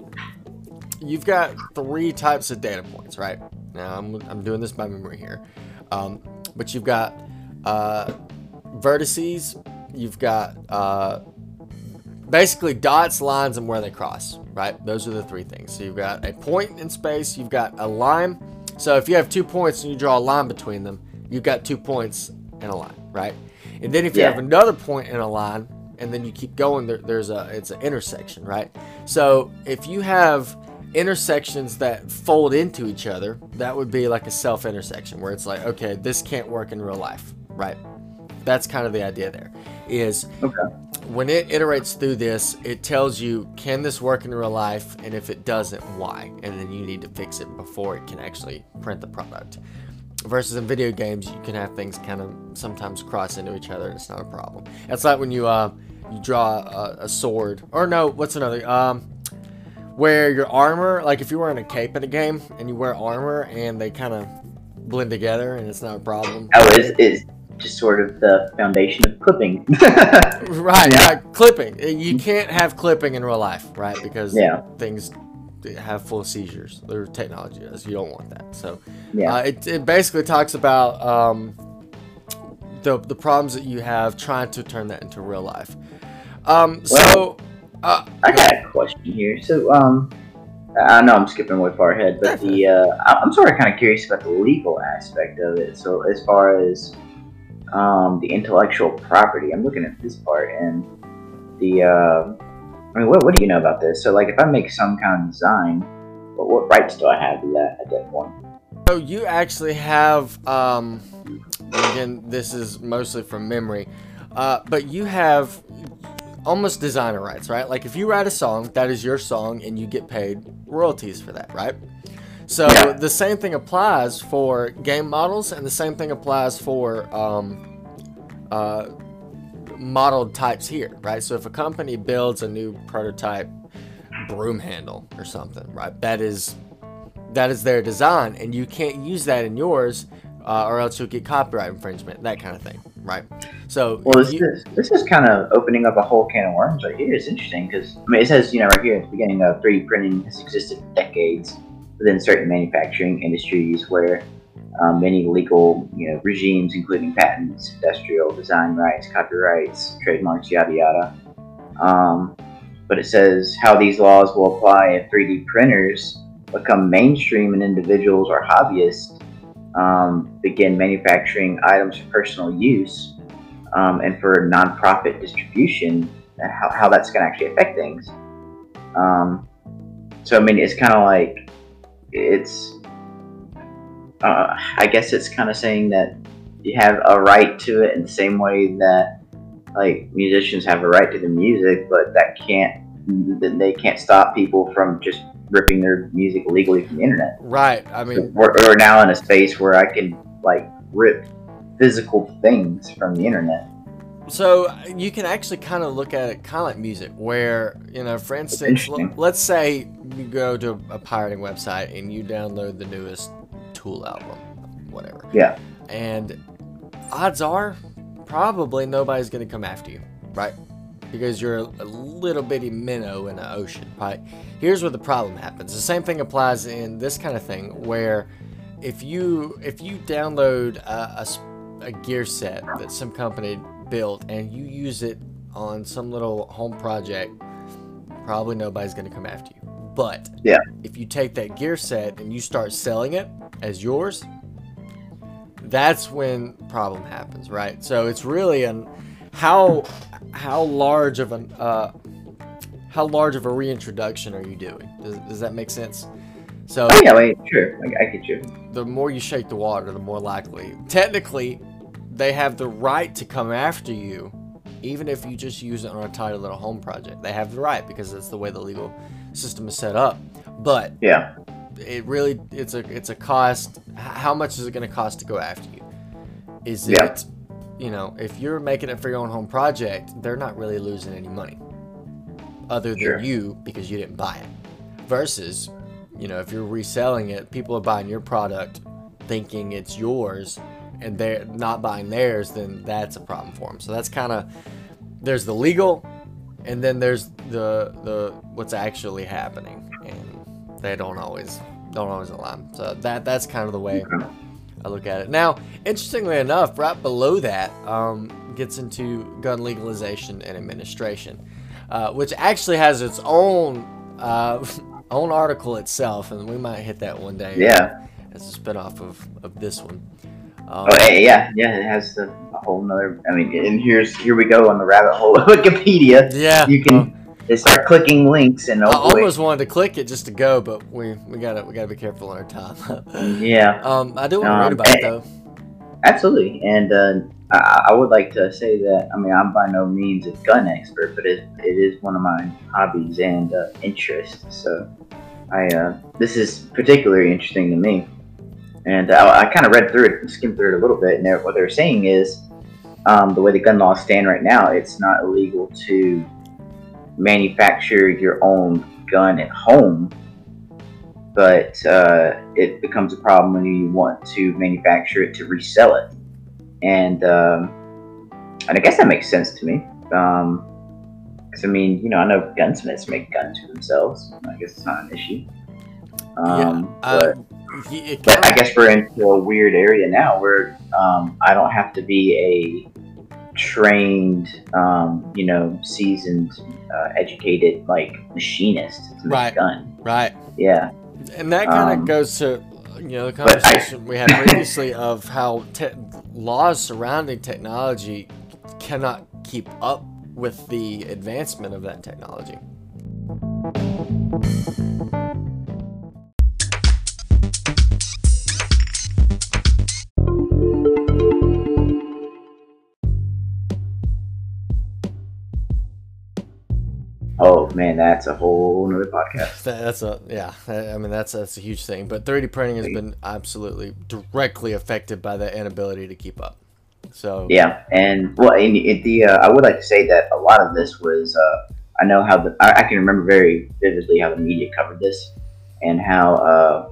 you've got three types of data points, right? Now, I'm, I'm doing this by memory here. Um, but you've got uh, vertices, you've got uh, basically dots, lines, and where they cross, right? Those are the three things. So you've got a point in space, you've got a line. So if you have two points and you draw a line between them, you've got two points and a line, right? And then if you Yeah. have another point and a line, and then you keep going, there, there's a it's an intersection, right? So if you have intersections that fold into each other, that would be like a self-intersection, where it's like, okay, this can't work in real life, right? That's kind of the idea there, is Okay. when it iterates through this, it tells you, can this work in real life? And if it doesn't, why? And then you need to fix it before it can actually print the product. Versus in video games, you can have things kind of sometimes cross into each other and it's not a problem. It's like when you uh, you draw a, a sword, or no, what's another? Um, where your armor, like if you're wearing a cape in a game and you wear armor and they kind of blend together and it's not a problem. Oh, it's, it's just sort of the foundation of clipping. Right, Yeah. right, clipping. You can't have clipping in real life, right? Because Yeah. things have full seizures. Their technology does. You don't want that. So Yeah. uh, it, it basically talks about um, the, the problems that you have trying to turn that into real life. Um, so, uh, I got a question here. So, um, I know I'm skipping way far ahead, but the uh, I- I'm sort of kind of curious about the legal aspect of it. So, as far as um, the intellectual property, I'm looking at this part, and the uh, I mean, what what do you know about this? So, like, if I make some kind of design, what, what rights do I have to that at that point? So you actually have, um, again, this is mostly from memory, uh, but you have almost designer rights, right? Like if you write a song, that is your song and you get paid royalties for that, right? So Yeah. the same thing applies for game models, and the same thing applies for um, uh, modeled types here, right? So if a company builds a new prototype broom handle or something, right, that is that is their design, and you can't use that in yours, uh, or else you'll get copyright infringement, that kind of thing, right? So Well, if this you, is this is kind of opening up a whole can of worms right here. It's interesting because I mean, it says, you know, right here at the beginning of three D printing has existed for decades within certain manufacturing industries where um, many legal, you know, regimes, including patents, industrial design rights, copyrights, trademarks, yada yada. Um, but it says how these laws will apply if three D printers become mainstream and individuals or hobbyists um, begin manufacturing items for personal use um, and for nonprofit distribution, and how, how that's going to actually affect things. Um, so, I mean, it's kind of like, it's, uh, I guess it's kind of saying that you have a right to it in the same way that, like, musicians have a right to the music, but that can't, they can't stop people from just ripping their music legally from the internet. right, I So mean, we're, we're now in a space where I can, like, rip physical things from the internet. so you can actually kind of look at it kind of like music, where, you know, for instance, interesting. l- let's say you go to a pirating website and you download the newest Tool album, whatever. Yeah. And odds are, probably nobody's going to come after you, right? Because you're a little bitty minnow in the ocean, right? Here's where the problem happens. The same thing applies in this kind of thing, where if you if you download a, a s- a gear set that some company built and you use it on some little home project, probably nobody's going to come after you. But Yeah. if you take that gear set and you start selling it as yours, that's when problem happens, right? So it's really an how how large of an uh, how large of a reintroduction are you doing? Does, does that make sense? So Oh, yeah, wait, sure. I, I get you. the more you shake the water, the more likely. Technically, they have the right to come after you, even if you just use it on a tiny little home project. They have the right because that's the way the legal system is set up. But Yeah. it really it's a it's a cost. H- How much is it going to cost to go after you? Is Yeah. it you know, if you're making it for your own home project, they're not really losing any money other than Sure. you because you didn't buy it. Versus, you know, if you're reselling it, people are buying your product thinking it's yours and they're not buying theirs, then that's a problem for them. So that's kind of, there's the legal, and then there's the the what's actually happening, and they don't always don't always align. So that that's kind of the way Okay. I look at it. Now, interestingly enough, right below that um, gets into gun legalization and administration, uh, which actually has its own uh, own article itself, and we might hit that one day. Yeah. As a spinoff of, of this one. Um, Oh, hey, yeah, yeah. It has the, a whole nother. I mean, and here's here we go on the rabbit hole of Wikipedia. yeah. You can they start clicking links and I oh boy. almost wanted to click it just to go, but we we gotta we gotta be careful on our time. Yeah. um, I do want to Um, read about it and- though. Absolutely, and uh, I, I would like to say that I mean I'm by no means a gun expert, but it, it is one of my hobbies and uh, interests. So I uh, this is particularly interesting to me, and I, I kind of read through it, skimmed through it a little bit, and they're, what they're saying is um, the way the gun laws stand right now, it's not illegal to manufacture your own gun at home. But uh, it becomes a problem when you want to manufacture it to resell it, and um, and I guess that makes sense to me. Um, because I mean, you know, I know gunsmiths make guns for themselves. I guess it's not an issue. Um, yeah, uh, but, y- it but I kinda- guess we're into a weird area now where um, I don't have to be a trained, um, you know, seasoned, uh, educated like machinist to make Right. a gun. right, Yeah. and that kind of Um, goes to you know the but I- conversation we had previously of how te- laws surrounding technology cannot keep up with the advancement of that technology. Oh man, that's a whole nother podcast. That- That's a yeah. I I mean that's that's a huge thing. But three D printing has been absolutely directly affected by the inability to keep up. So Yeah, and well, in, in the uh, I would like to say that a lot of this was uh, I know how the I, I can remember very vividly how the media covered this and how uh,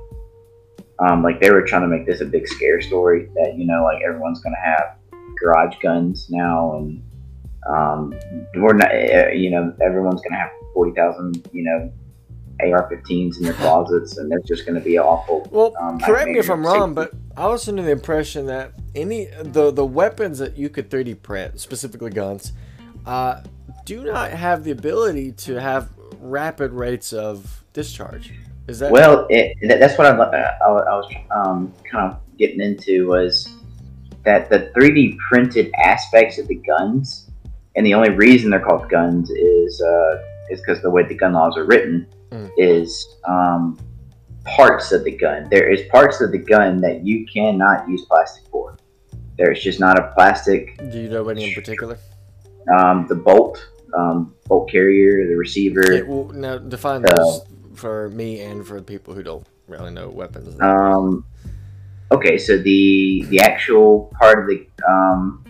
um, like they were trying to make this a big scare story that you know like everyone's gonna have garage guns now and um, we're not uh, you know everyone's gonna have forty thousand you know A R fifteens in their closets and they're just gonna be awful. Well, Um, correct me if nightmare I'm wrong, safety. but I was under the impression that any the the weapons that you could three D print, specifically guns, uh, do not have the ability to have rapid rates of discharge. Is that Well, it, that- that's what I, I, I was um, kind of getting into was that the three D printed aspects of the guns, and the only reason they're called guns is uh, is because the way the gun laws are written Mm. is um, parts of the gun. There is parts of the gun that you cannot use plastic for. There's just not a plastic. Do you know any in particular? Um, the bolt, um, bolt carrier, the receiver. Yeah, well, now define Uh, those for me and for the people who don't really know weapons. Um, okay, so the the actual part of the um,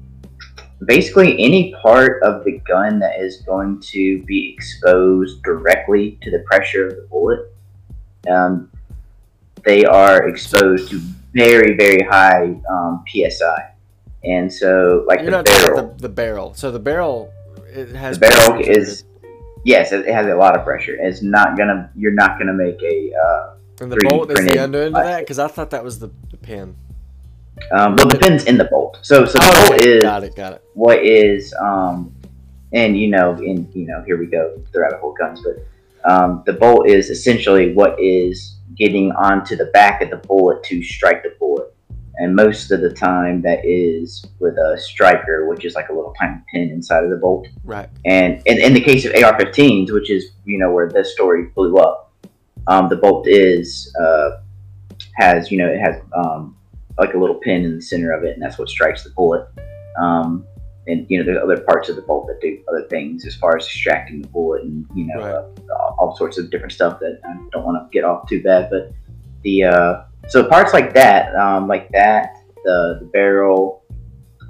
basically any part of the gun that is going to be exposed directly to the pressure of the bullet, um, they are exposed to very very high um, P S I, and so like You're the not talking barrel, about the, the barrel. So the barrel, it has the barrel pressure is yes, it has a lot of pressure. It's not gonna you're not gonna make a uh, and the three D bolt is the printed under end of that plastic. because I thought that was the, the pin. um, well, the pin's in the bolt. So so the Oh, bolt okay. is got it, got it. what is um and you know in you know here we go the rabbit hole guns but um the bolt is essentially what is getting onto the back of the bullet to strike the bullet, and most of the time that is with a striker, which is like a little tiny pin inside of the bolt. Right. And in, in the case of A R fifteens, which is you know where this story blew up, um the bolt is uh has you know it has um like a little pin in the center of it, and that's what strikes the bullet. Um, and you know, there's other parts of the bolt that do other things as far as distracting the bullet, and you know, Right. uh, all, all sorts of different stuff that I don't want to get off too bad. But the uh, so parts like that, um, like that, the, the barrel,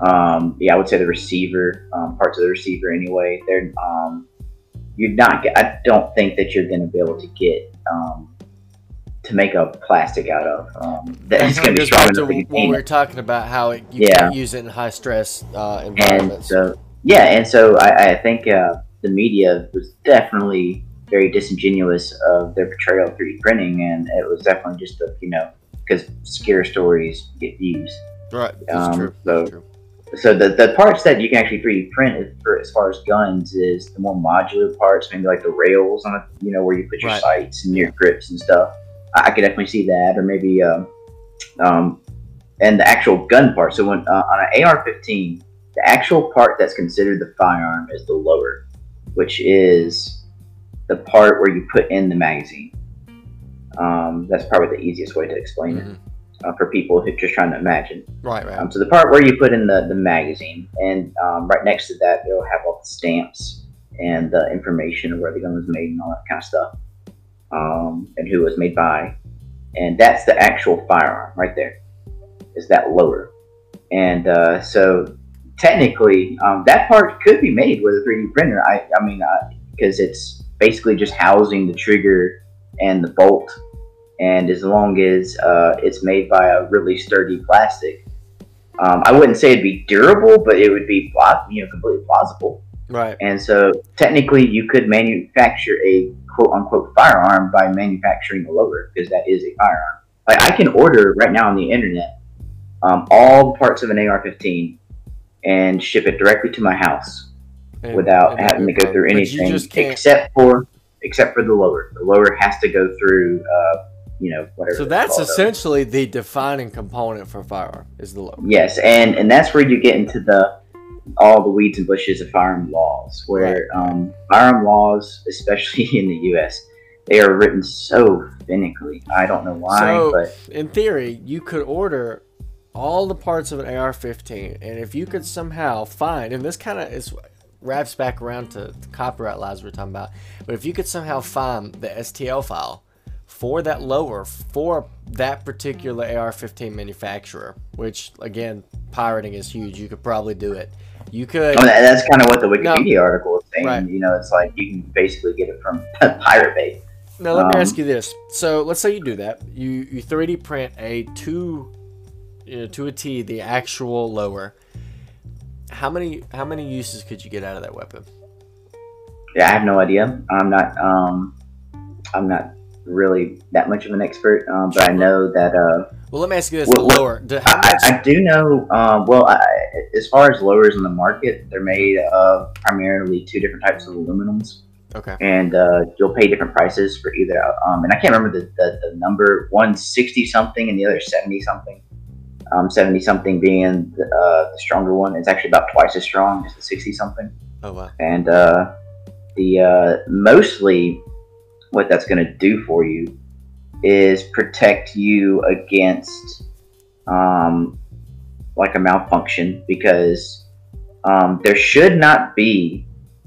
Um, yeah, I would say the receiver, um, parts of the receiver anyway. They're um, you're not. I don't think that you're going to be able to get um, to make a plastic out of um, that That it's kind going of to be goes strong back to enough to what contain we it. were talking about, how it, you Yeah. can't use it in high stress uh, And environments. so, yeah, and so I, I think uh, the media was definitely very disingenuous of their portrayal of three D printing, and it was definitely just a, you know, because scare stories get views. Right, that's Um, true. so, That's true. so the, the parts that you can actually three D print is for, as far as guns is the more modular parts, maybe like the rails on it, you know, where you put your Right. sights and your grips and stuff. I, I could definitely see that, or maybe, um, um, and the actual gun part. So when uh, on an A R fifteen, the actual part that's considered the firearm is the lower, which is the part where you put in the magazine. Um, that's probably the easiest way to explain Mhm. it uh, for people who are just trying to imagine. Right, right. Um, so the part where you put in the, the magazine, and um, right next to that, it'll have all the stamps and the information of where the gun was made and all that kind of stuff, um, and who it was made by. And that's the actual firearm right there, is that lower. And uh, so technically, um, that part could be made with a three D printer. I, I mean, because uh, it's basically just housing the trigger and the bolt. And as long as uh, it's made by a really sturdy plastic, um, I wouldn't say it'd be durable, but it would be, you know, completely plausible. Right. And so technically, you could manufacture a quote unquote firearm by manufacturing a lower, because that is a firearm. Like I can order right now on the internet um, all the parts of an A R fifteen and ship it directly to my house And, without and having to go through but anything you just can't. except for except for the lower. The lower has to go through, uh, you know, whatever. So it's that's called. essentially the defining component for firearm is the lower. Yes, and and that's where you get into the all the weeds and bushes of firearm laws, where Right. um, firearm laws, especially in the U S, they are written so finically. I don't know why, So, but in theory, you could order all the parts of an A R fifteen, and if you could somehow find, and this kind of is wraps back around to the copyright laws we we're talking about, but if you could somehow find the S T L file for that lower for that particular A R fifteen manufacturer, which again, pirating is huge. You could probably do it. You could. I mean, that's kind of what the Wikipedia No. article is saying. Right. You know, it's like you can basically get it from Pirate Bay. Now let me Um, ask you this. So let's say you do that. You you three D print a two, you know, to a T the actual lower. How many how many uses could you get out of that weapon? Yeah, I have no idea. I'm not. Um, I'm not really that much of an expert, um, but I know that. Uh, Well, let me ask you this: Well, the lower. Do, how I, much? I do know. Um, well, I, as far as lowers in the market, they're made of primarily two different types of aluminums, Okay. and uh, you'll pay different prices for either. Um, and I can't remember the, the, the number. One's sixty something, and the other seventy something. Um, seventy something being the, uh, the stronger one. It's actually about twice as strong as the sixty something. Oh wow. And uh, the uh, mostly what that's going to do for you is protect you against um, like a malfunction, because um, there should not be,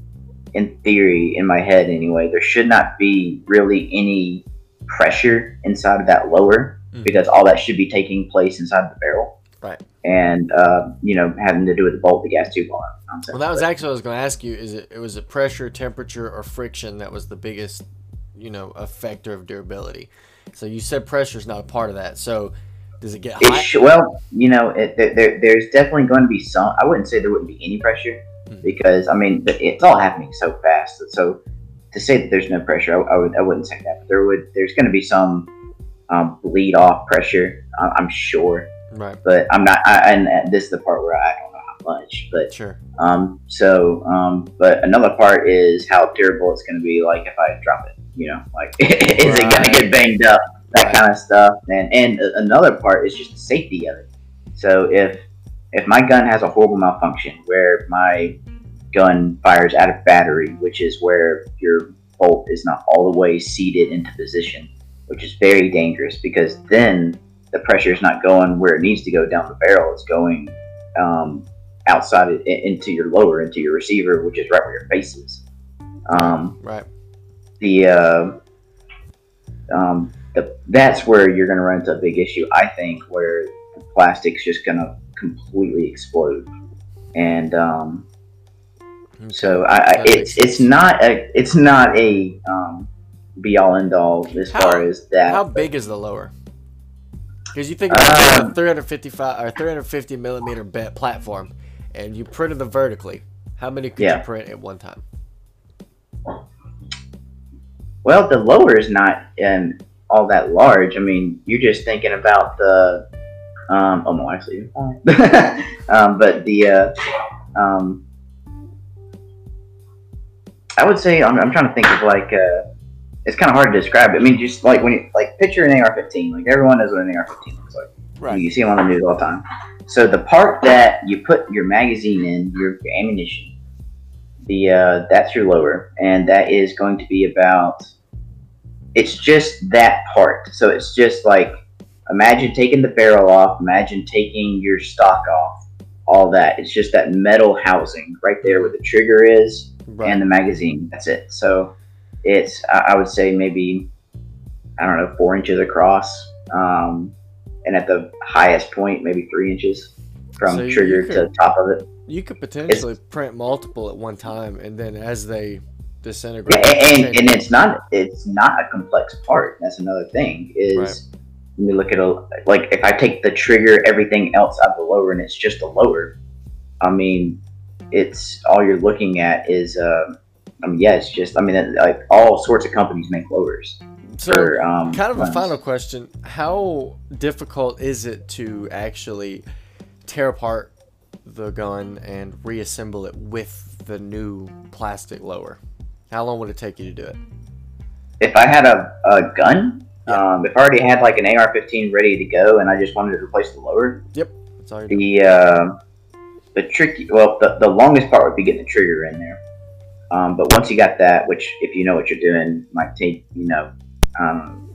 in theory, in my head anyway, there should not be really any pressure inside of that lower, Mm. because all that should be taking place inside the barrel. Right. And uh, you know, having to do with the bolt, the gas tube, all that nonsense. Well, that was But- actually what I was going to ask you. Is it it was it pressure, temperature, or friction that was the biggest, you know, effector of durability? So you said pressure is not a part of that. So does it get It hot? sh- well, you know, it, there, there, there's definitely going to be some. I wouldn't say there wouldn't be any pressure, Mhm. because I mean, but it's all happening so fast. So to say that there's no pressure, I, I would, I wouldn't say that. But there would, there's going to be some um, bleed off pressure, I, I'm sure. Right. But I'm not. I, and, and this is the part where I don't know how much. But Sure. um, so um, but another part is how durable it's going to be. Like if I drop it, you know, like is it going to Right. get banged up? That Right. kind of stuff. And and another part is just the safety of it. So if if my gun has a horrible malfunction where my gun fires out of battery, which is where your bolt is not all the way seated into position, which is very dangerous, because then the pressure is not going where it needs to go down the barrel. It's going um, outside it, into your lower, into your receiver, which is right where your face is. Um, Right. the uh, um, the that's where you're going to run into a big issue, I think, where the plastic's just going to completely explode and um, Okay. so I, I That makes it's it's sense. not a it's not a um, be all end all as far How as that. how But, big is the lower? Because you think about doing a um, three fifty-five or three fifty millimeter bent platform, and you printed them vertically. How many could you yeah. print at one time? Well, the lower is not um, all that large. I mean, you're just thinking about the um, oh no, actually, um, but the uh, um, I would say I'm, I'm trying to think of like uh, it's kind of hard to describe it. I mean, just like when you like picture an A R fifteen, like everyone knows what an A R fifteen looks like. Right. You see them on the news all the time. So the part that you put your magazine in, your, your ammunition, the uh, that's your lower, and that is going to be about. It's just that part. So it's just like imagine taking the barrel off, imagine taking your stock off, all that. It's just that metal housing right there where the trigger is Right. and the magazine. That's it. So it's I would say maybe I don't know four inches across, um, and at the highest point maybe three inches from So trigger you to could top of it. you could potentially print multiple at one time, and then as they disintegrate, Yeah, and, change and it. it's not it's not a complex part. That's another thing is Right. when you look at a like if I take the trigger, everything else out the lower, and it's just a lower. I mean, it's all you're looking at is. Uh, I mean, yeah, it's just. I mean, like all sorts of companies make lowers So, for um, kind of a guns. final question: how difficult is it to actually tear apart the gun and reassemble it with the new plastic lower? How long would it take you to do it? If I had a, a gun, Yeah. um, if I already had like an A R fifteen ready to go, and I just wanted to replace the lower, Yep, that's all you're doing. the uh, the tricky well, the, the longest part would be getting the trigger in there. Um, but once you got that, which if you know what you're doing, might take you know um,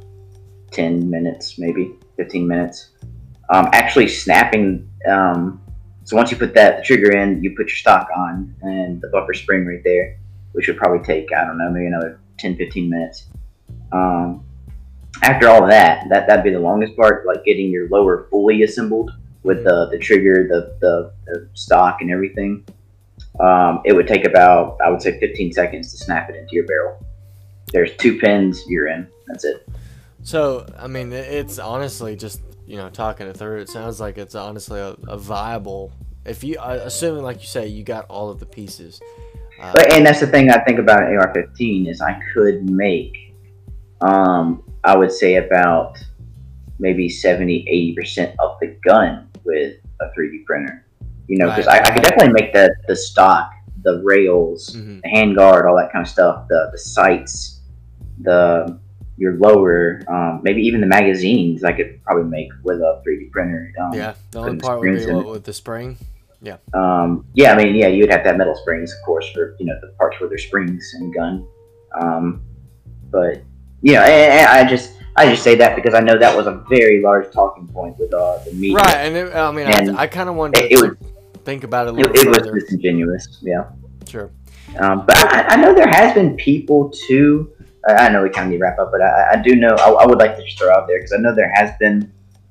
ten minutes, maybe fifteen minutes. Um, actually snapping. Um, so once you put that the trigger in, you put your stock on and the buffer spring right there, which would probably take I don't know maybe another ten, fifteen minutes. Um, after all of that, that that'd be the longest part, like getting your lower fully assembled with the the trigger, the the, the stock, and everything. Um, it would take about I would say fifteen seconds to snap it into your barrel. There's two pins, you're in. That's it. So, I mean, it- it's honestly just, you know, talking it through, it sounds like it's honestly a, a viable, if you, uh, assuming, like you say, you got all of the pieces. Uh, But and that's the thing I think about an A R fifteen is I could make, um, I would say about maybe seventy, eighty percent of the gun with a three D printer. You know, because Right, I, I could right. definitely make the the stock, the rails, Mhm. the handguard, all that kind of stuff, the the sights, the your lower, um, maybe even the magazines. I could probably make with a three D printer. Um, Yeah, the only putting part would be springs in what it. with the spring. Yeah. Um, yeah, I mean, yeah, you'd have to have metal springs, of course, for you know the parts where there's springs in the gun. Um, but yeah, I, I just I just say that because I know that was a very large talking point with uh, the media. Right, and it, I mean, And I, I kind of wanted It, it to was think about it a it, little it was further. disingenuous. Yeah. Sure. Um, but I, I know there has been people too. I I know we kind of need to wrap up, but I, I do know I, I would like to just throw out there because I know there has been,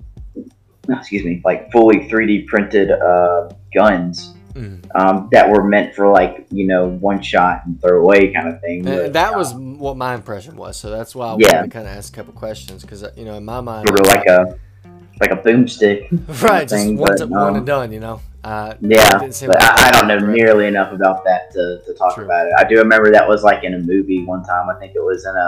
excuse me, like fully three D printed uh, guns Mhm. um, that were meant for like you know one shot and throw away kind of thing. And But, that was um, what my impression was, so that's why I Yeah. wanted to kind of ask a couple questions because, you know, in my mind, sort of like a like a boomstick. right, just thing, one, but, one um, and done, you know. Uh, it Yeah, didn't seem but like I, I don't know correct. nearly enough about that to, to talk True. about it. I do remember that was like in a movie one time. I think it was in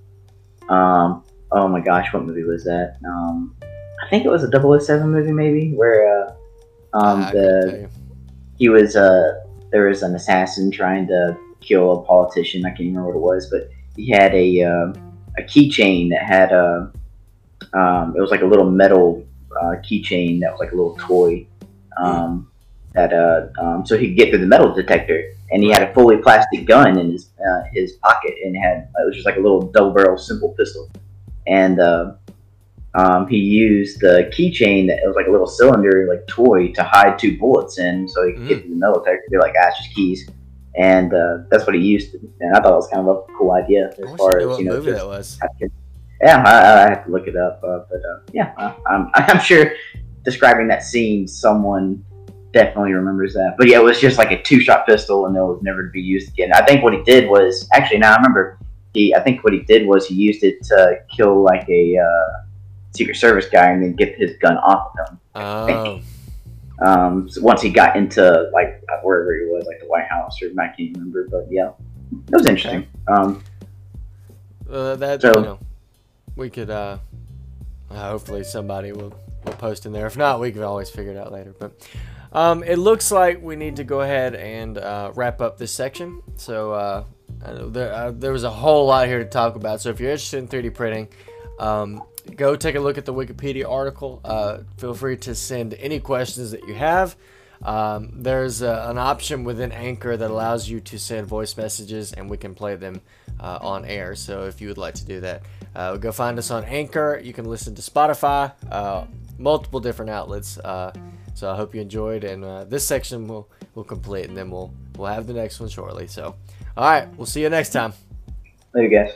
a, um, oh my gosh, what movie was that? Um, I think it was a double oh seven movie maybe where uh, um, I couldn't tell the you. he was uh, there was an assassin trying to kill a politician. I can't remember what it was, but he had a uh, a keychain that had a um, it was like a little metal uh, keychain that was like a little toy. Um, that uh, um, so he could get through the metal detector, and he had a fully plastic gun in his uh, his pocket, and had it was just like a little double barrel simple pistol, and uh, um, he used the keychain that it was like a little cylinder like toy to hide two bullets in, so he could get Mm. through the metal detector. Be like, ah, it's just keys, and uh, that's what he used, and I thought it was kind of a cool idea I as wish far I knew as what you know. movie Just, that was. yeah, I, I have to look it up, uh, but uh, yeah, I, I'm I'm sure describing that scene, someone definitely remembers that. But yeah, it was just like a two-shot pistol, and it was never to be used again. I think what he did was actually now I remember he. I think what he did was he used it to kill like a uh, Secret Service guy, and then get his gun off of him. Oh. Um, so once he got into like wherever he was, like the White House or I can't remember, but yeah, it was interesting. Um, uh, that so, you know, we could uh, uh, hopefully somebody will will post in there. If not, we can always figure it out later. But um, it looks like we need to go ahead and uh, wrap up this section. So uh, I know there uh, there was a whole lot here to talk about. So if you're interested in three D printing, um, go take a look at the Wikipedia article. Uh, feel free to send any questions that you have. Um, there's a, an option within Anchor that allows you to send voice messages, and we can play them uh, on air. So if you would like to do that, uh, go find us on Anchor. You can listen to Spotify, uh, multiple different outlets. Uh, so I hope you enjoyed, and uh, this section will will complete, and then we'll we'll have the next one shortly. So, all right, we'll see you next time. Later, guys.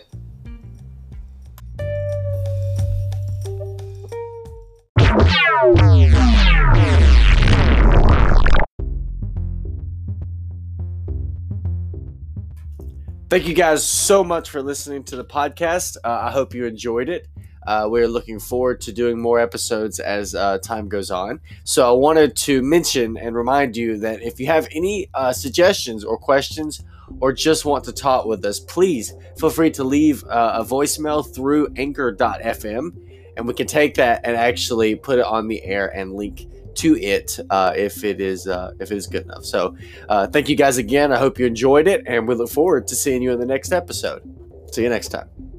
Thank you guys so much for listening to the podcast. Uh, I hope you enjoyed it. Uh, we're looking forward to doing more episodes as uh, time goes on. So I wanted to mention and remind you that if you have any uh, suggestions or questions or just want to talk with us, please feel free to leave uh, a voicemail through anchor dot f m, and we can take that and actually put it on the air and link to it uh, if it is uh, if it is good enough. So uh, thank you guys again. I hope you enjoyed it, and we look forward to seeing you in the next episode. See you next time.